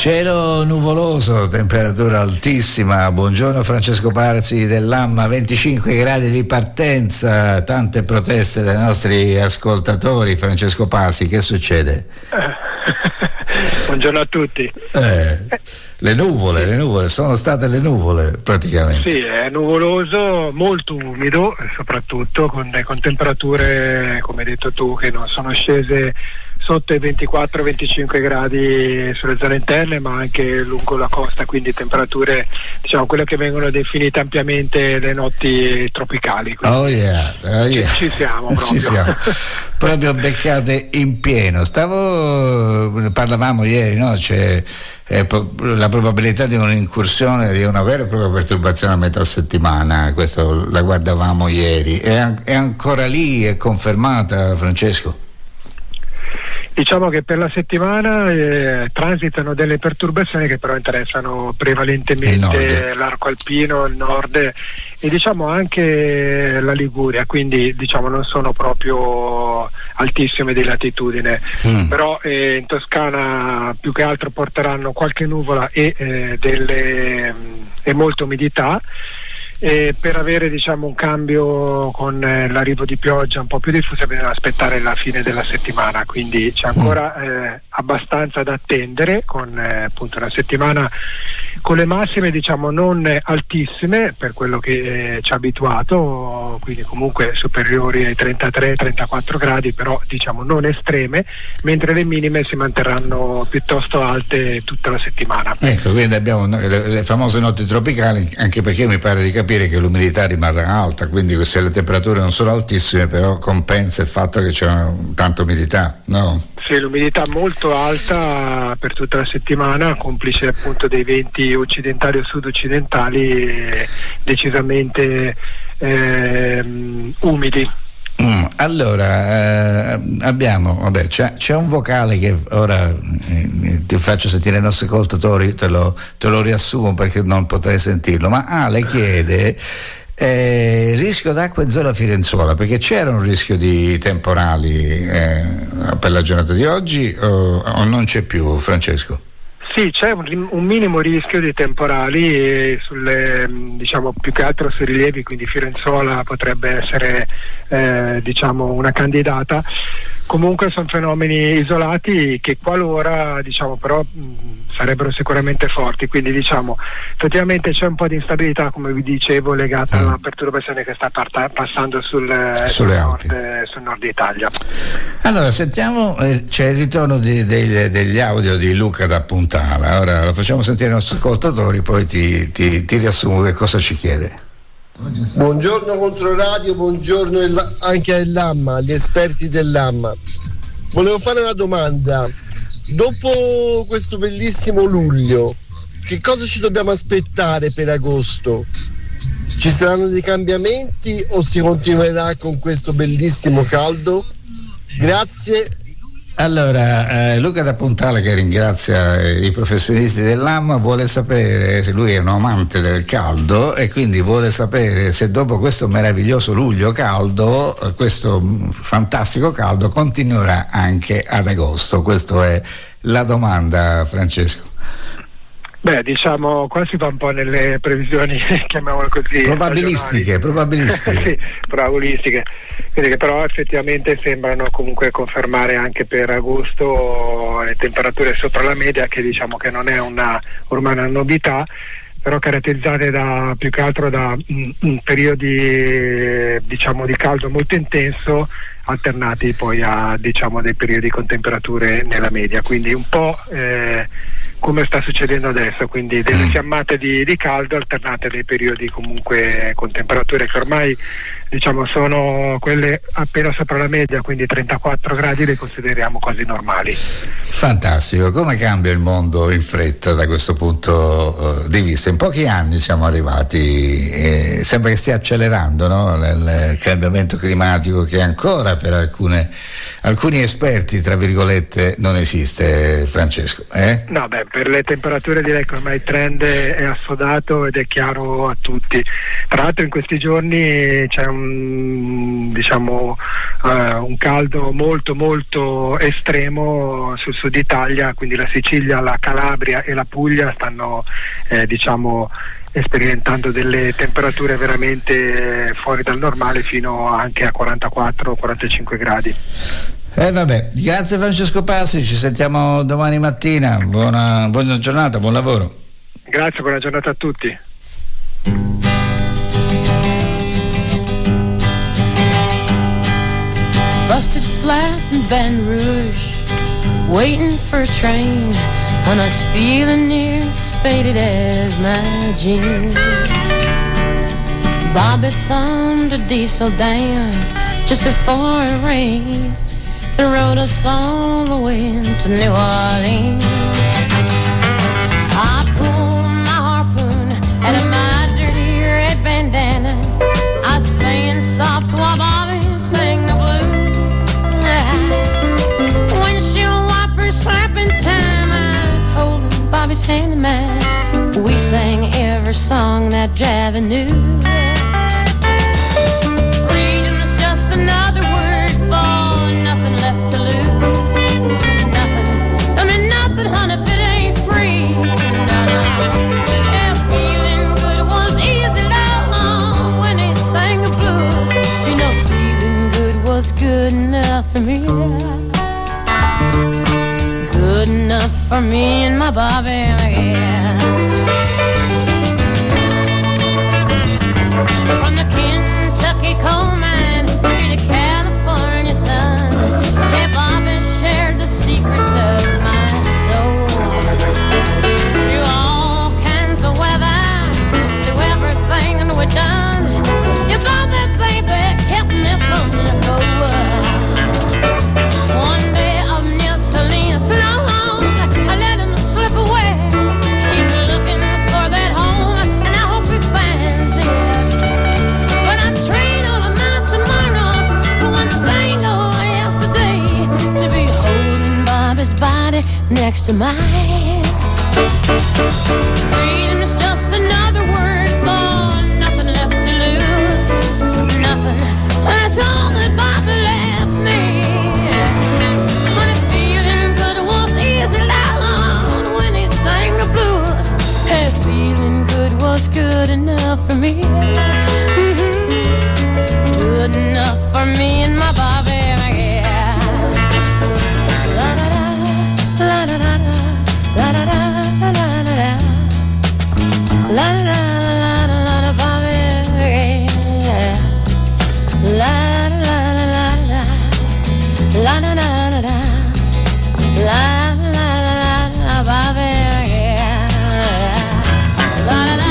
Cielo nuvoloso, temperatura altissima. Buongiorno Francesco Parsi dell'AMMA, 25 gradi di partenza, tante proteste dai nostri ascoltatori. Francesco Parsi, che succede? Buongiorno a tutti. Le nuvole, sono state le nuvole praticamente. Sì, è nuvoloso, molto umido, soprattutto con temperature, come hai detto tu, che non sono scese sotto i 24-25 gradi sulle zone interne, ma anche lungo la costa, quindi temperature, diciamo, quelle che vengono definite ampiamente le notti tropicali. Oh yeah. Ci siamo proprio. Ci siamo. Proprio beccate in pieno. Parlavamo ieri, no? C'è la probabilità di un'incursione, di una vera e propria perturbazione a metà settimana, questo la guardavamo ieri. È ancora lì, è confermata, Francesco? Diciamo che per la settimana transitano delle perturbazioni che però interessano prevalentemente l'arco alpino, il nord e diciamo anche la Liguria, quindi diciamo non sono proprio altissime di latitudine, però in Toscana più che altro porteranno qualche nuvola e molta umidità. Per avere diciamo un cambio con l'arrivo di pioggia un po' più diffusa bisogna aspettare la fine della settimana, quindi c'è ancora abbastanza da attendere con appunto una settimana con le massime diciamo non altissime per quello che ci ha abituato, quindi comunque superiori ai 33-34 gradi, però diciamo non estreme, mentre le minime si manterranno piuttosto alte tutta la settimana. Ecco, quindi abbiamo le famose notti tropicali, anche perché mi pare di capire che l'umidità rimarrà alta, quindi se le temperature non sono altissime però compensa il fatto che c'è tanta umidità, no? Sì, l'umidità molto alta per tutta la settimana, complice appunto dei venti occidentali o sud-occidentali decisamente umidi. Allora abbiamo, c'è un vocale che ora ti faccio sentire ai nostri ascoltatori, te lo riassumo perché non potrei sentirlo, ma Ale chiede rischio d'acqua in zona Firenzuola, perché c'era un rischio di temporali per la giornata di oggi o non c'è più, Francesco? Sì, c'è un minimo rischio di temporali sulle, diciamo più che altro sui rilievi, quindi Firenzuola potrebbe essere diciamo una candidata. Comunque sono fenomeni isolati che qualora diciamo però sarebbero sicuramente forti, quindi diciamo effettivamente c'è un po' di instabilità, come vi dicevo, legata alla perturbazione che sta passando sul nord Italia. Allora sentiamo, c'è il ritorno degli audio di Luca da Puntala, ora lo facciamo sentire ai nostri ascoltatori, poi ti riassumo che cosa ci chiede. Buongiorno Controradio, buongiorno anche all'AMMA, agli esperti dell'AMMA. Volevo fare una domanda: dopo questo bellissimo luglio, che cosa ci dobbiamo aspettare per agosto? Ci saranno dei cambiamenti o si continuerà con questo bellissimo caldo? Grazie. Allora, Luca da Puntale, che ringrazia i professionisti dell'AMMA, vuole sapere se lui è un amante del caldo e quindi vuole sapere se dopo questo meraviglioso luglio caldo, questo fantastico caldo continuerà anche ad agosto. Questa è la domanda, Francesco. Beh, diciamo, qua si va un po' nelle previsioni, chiamiamole così, probabilistiche. Sì, probabilistiche, quindi che però effettivamente sembrano comunque confermare anche per agosto le temperature sopra la media, che diciamo che non è ormai una novità, però caratterizzate più che altro da periodi diciamo di caldo molto intenso, alternati poi a diciamo dei periodi con temperature nella media, quindi un po' come sta succedendo adesso, quindi delle fiammate di caldo alternate a dei periodi comunque con temperature che ormai diciamo sono quelle appena sopra la media, quindi 34 gradi le consideriamo quasi normali. Fantastico, come cambia il mondo in fretta da questo punto di vista. In pochi anni siamo arrivati, sembra che stia accelerando, no? Il cambiamento climatico, che ancora per alcuni esperti tra virgolette non esiste, Francesco. No, per le temperature direi che ormai il trend è assodato ed è chiaro a tutti. Tra l'altro in questi giorni c'è un un caldo molto molto estremo sul sud Italia, quindi la Sicilia, la Calabria e la Puglia stanno sperimentando delle temperature veramente fuori dal normale, fino anche a 44-45 gradi. Vabbè, grazie Francesco Passi, ci sentiamo domani mattina, buona giornata, buon lavoro. Grazie, buona giornata a tutti. Busted flat in Baton Rouge, waiting for a train, and I was feeling near as faded as my jeans. Bobby thumbed a diesel down just before it rained, and rode us all the way to New Orleans. I pulled my harpoon out of my dirty red bandana. I was playing soft while Bobby sang the blues. Windshield wipers slapping time, I was holding Bobby's hand in mine. We sang every song that Javi knew. Freedom is just another word for nothing left to lose. Nothing, I mean nothing, honey, if it ain't free. No, no. Yeah, feeling good was easy, love, when he sang the blues. You know, feeling good was good enough for me. Good enough for me and my Bobby, yeah. From the Kentucky coal mine to the California sun, yeah, Bobby shared the secrets of my soul. Through all kinds of weather, through everything we've done, yeah, Bobby, baby, kept me from the cold. One day up near Salinas, I let him slip away. He's looking for that home, and I hope he finds it. But I trade all of my tomorrows for one single yesterday, to be holding Bobby's body next to mine. Freedom is just another word for nothing left to lose. Nothing, that's all that Bobby left me. When it feeling good was easy loud, when he sang the blues, hey, feeling good was good enough for me. Good enough for me and my Bobby, yeah. La da da, la da da, la da da, la da da, la da da, Bobby, yeah. La da da, la da da, la da da, la da da, Bobby, yeah. La da da.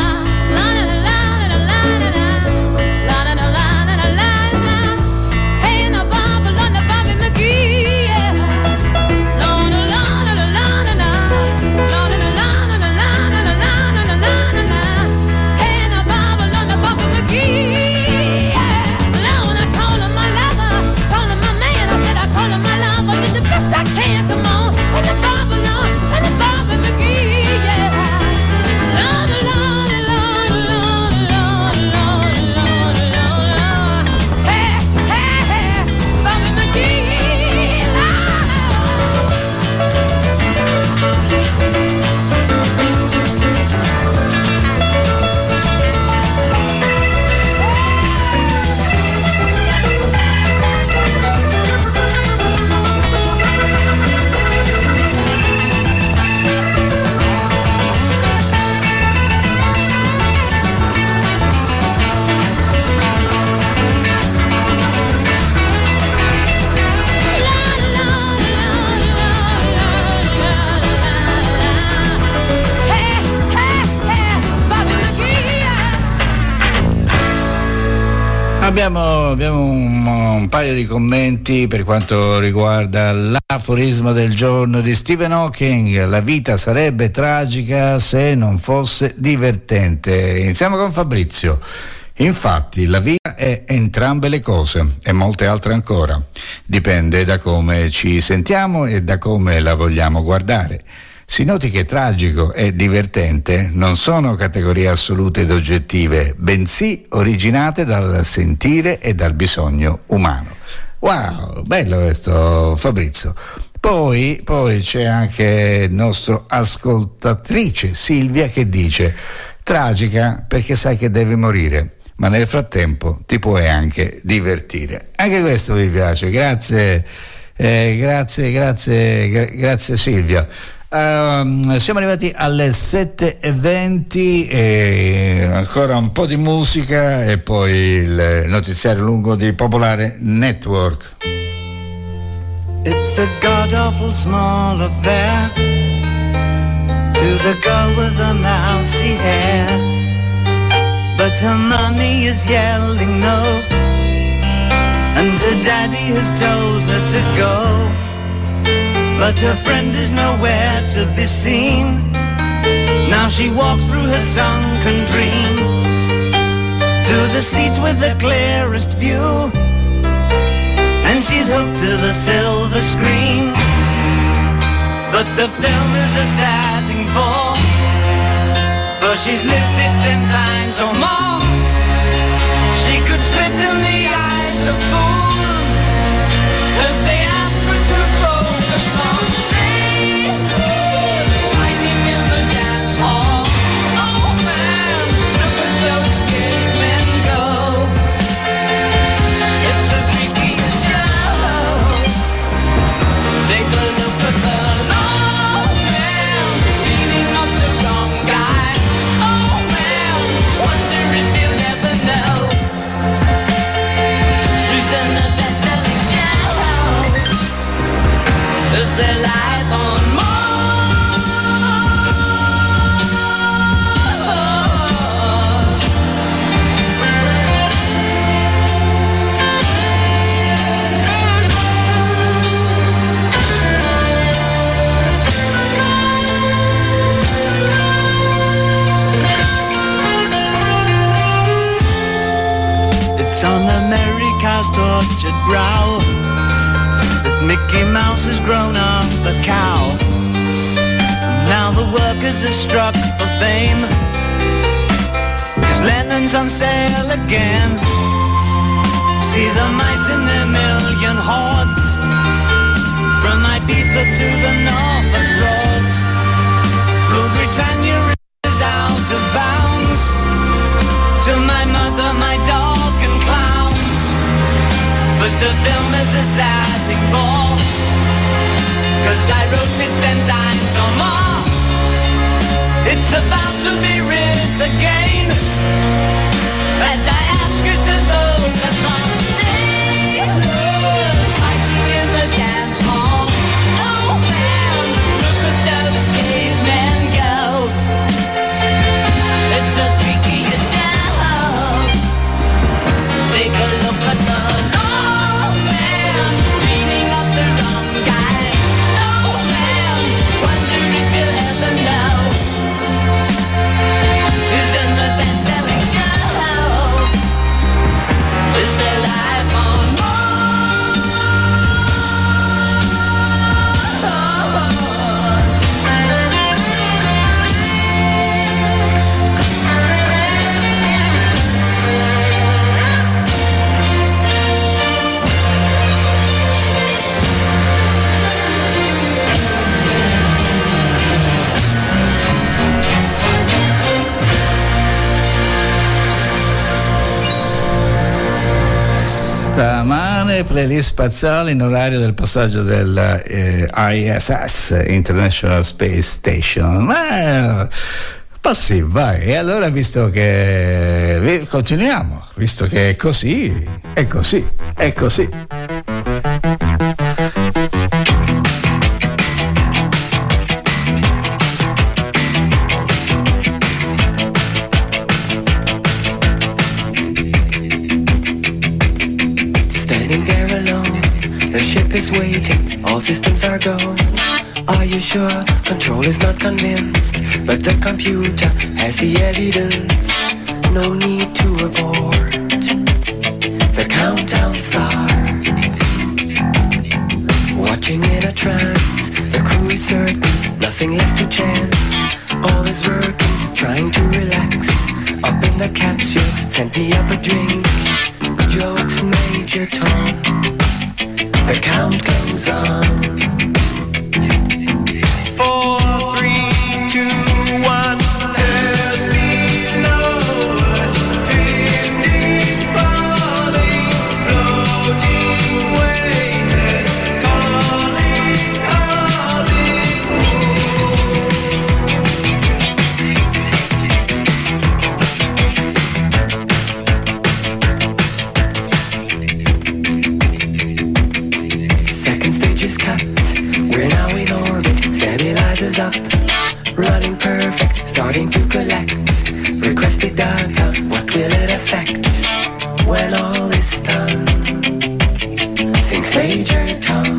I can't, come on, and the Bobby Lord, and the Bobby McGee, yeah. Lord, Lord, Lord, Lord, Lord, Lord, Lord, Lord, hey, hey, hey, Bobby McGee, Abbiamo un paio di commenti per quanto riguarda l'aforisma del giorno di Stephen Hawking: la vita sarebbe tragica se non fosse divertente. Iniziamo con Fabrizio. Infatti la vita è entrambe le cose e molte altre ancora. Dipende da come ci sentiamo e da come la vogliamo guardare. Si noti che tragico e divertente non sono categorie assolute ed oggettive, bensì originate dal sentire e dal bisogno umano. Wow, bello questo, Fabrizio. Poi c'è anche il nostro ascoltatrice Silvia che dice: tragica perché sai che devi morire, ma nel frattempo ti puoi anche divertire. Anche questo mi piace, grazie Silvia. Siamo arrivati alle 7:20, ancora un po' di musica e poi il notiziario lungo di Popolare Network. It's a god-awful small affair to the girl with the mousy hair, but her mommy is yelling no, and her daddy has told her to go, but her friend is nowhere to be seen. Now she walks through her sunken dream to the seat with the clearest view, and she's hooked to the silver screen. But the film is a sad thing for she's lived it 10 times or more. She could spit in the eyes of fools if they ask her to focus on sailors fighting in the dance hall. Oh man, look at those cavemen go. It's the freakiest show. Take a look at the old man beating up the wrong guy. Oh man, wonder if you'll ever know who's in the best-selling show. Is there life on Mars? It's on America's tortured brow that Mickey Mouse has grown up a cow. Now the workers have struck for fame, 'cause Lennon's on sale again. See the mice in their million hordes, from Ibiza to the Norfolk Broads. Rule Britannia is out of bounds, to my mother, my dog and clowns. But the film is a sad thing for, 'cause I wrote it 10 times or more. It's about to be writ again, as I ask you to focus on sailors fighting in the dance hall. Oh man, look at those cavemen go. It's the freakiest show. Take a look at the old man beating up the wrong guy. Oh man, wonder if you'll ever know who's in the best-selling show. Is there life on Stamane playlist spaziale in orario del passaggio del ISS, International Space Station. Ma sì, vai. E allora, visto che continuiamo, visto che è così, è così, è così. All systems are go. Are you sure? Control is not convinced, but the computer has the evidence. No need to abort. The countdown starts. Watching in a trance, the crew is certain nothing nothing left to chance. All is working, trying to relax. Up in the capsule, sent me up a drink. Jokes, Major Tom. The count goes on. 4, 3, 2, 1. Earth below us, drifting, falling, floating, weightless, calling, calling. Second stage is cut. We're now in orbit. Stabilizers up. Running perfect. Starting to collect. Requested data. What will it affect when all is done? Thinks Major Tom.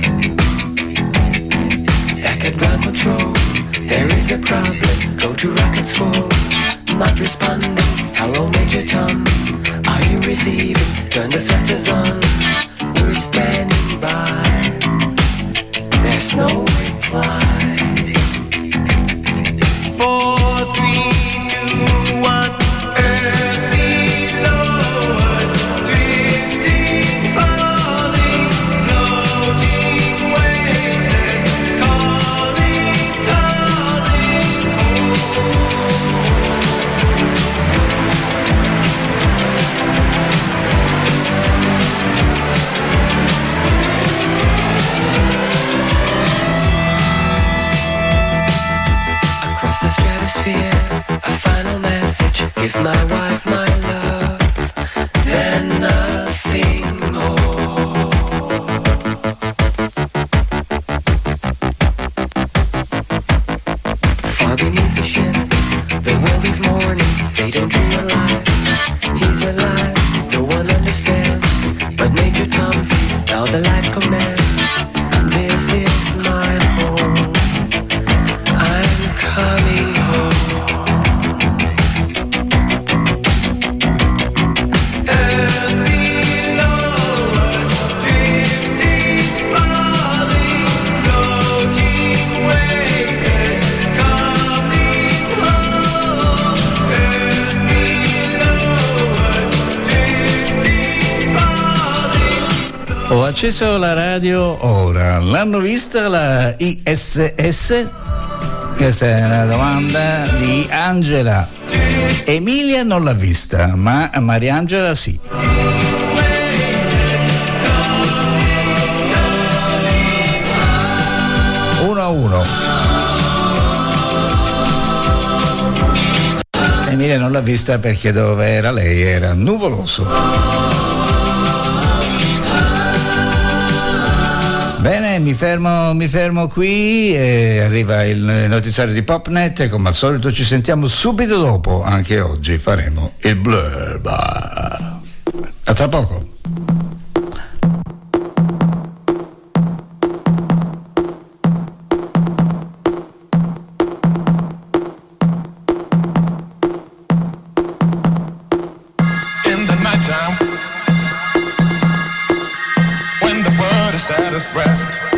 Back at ground control. There is a problem. Go to rockets full. Not responding. Hello, Major Tom. Are you receiving? Turn the thrusters on. We're standing by. There's no reply. 4, 3, 2, 1. Earth below us, drifting, falling, floating, weightless, calling, calling. Across the stratosphere, a final message. Give my wife my love, then nothing more. Far beneath the ship, the world is mourning. They don't realize he's alive. No one understands, but Major Tom sees now the light commands. This is my home. I'm coming home. Earth below us, drifting, falling, floating, weightless, coming home. Earth below us, drifting, falling. Ho acceso la radio ora. L'hanno vista la ISS? Questa è una domanda di Angela. Emilia non l'ha vista, ma Mariangela sì. 1-1. Emilia non l'ha vista perché dove era lei era nuvoloso. Bene, mi fermo qui e arriva il notiziario di Popnet e come al solito ci sentiamo subito dopo. Anche oggi faremo il blurb. A tra poco. In the nighttime, when the world is at its rest,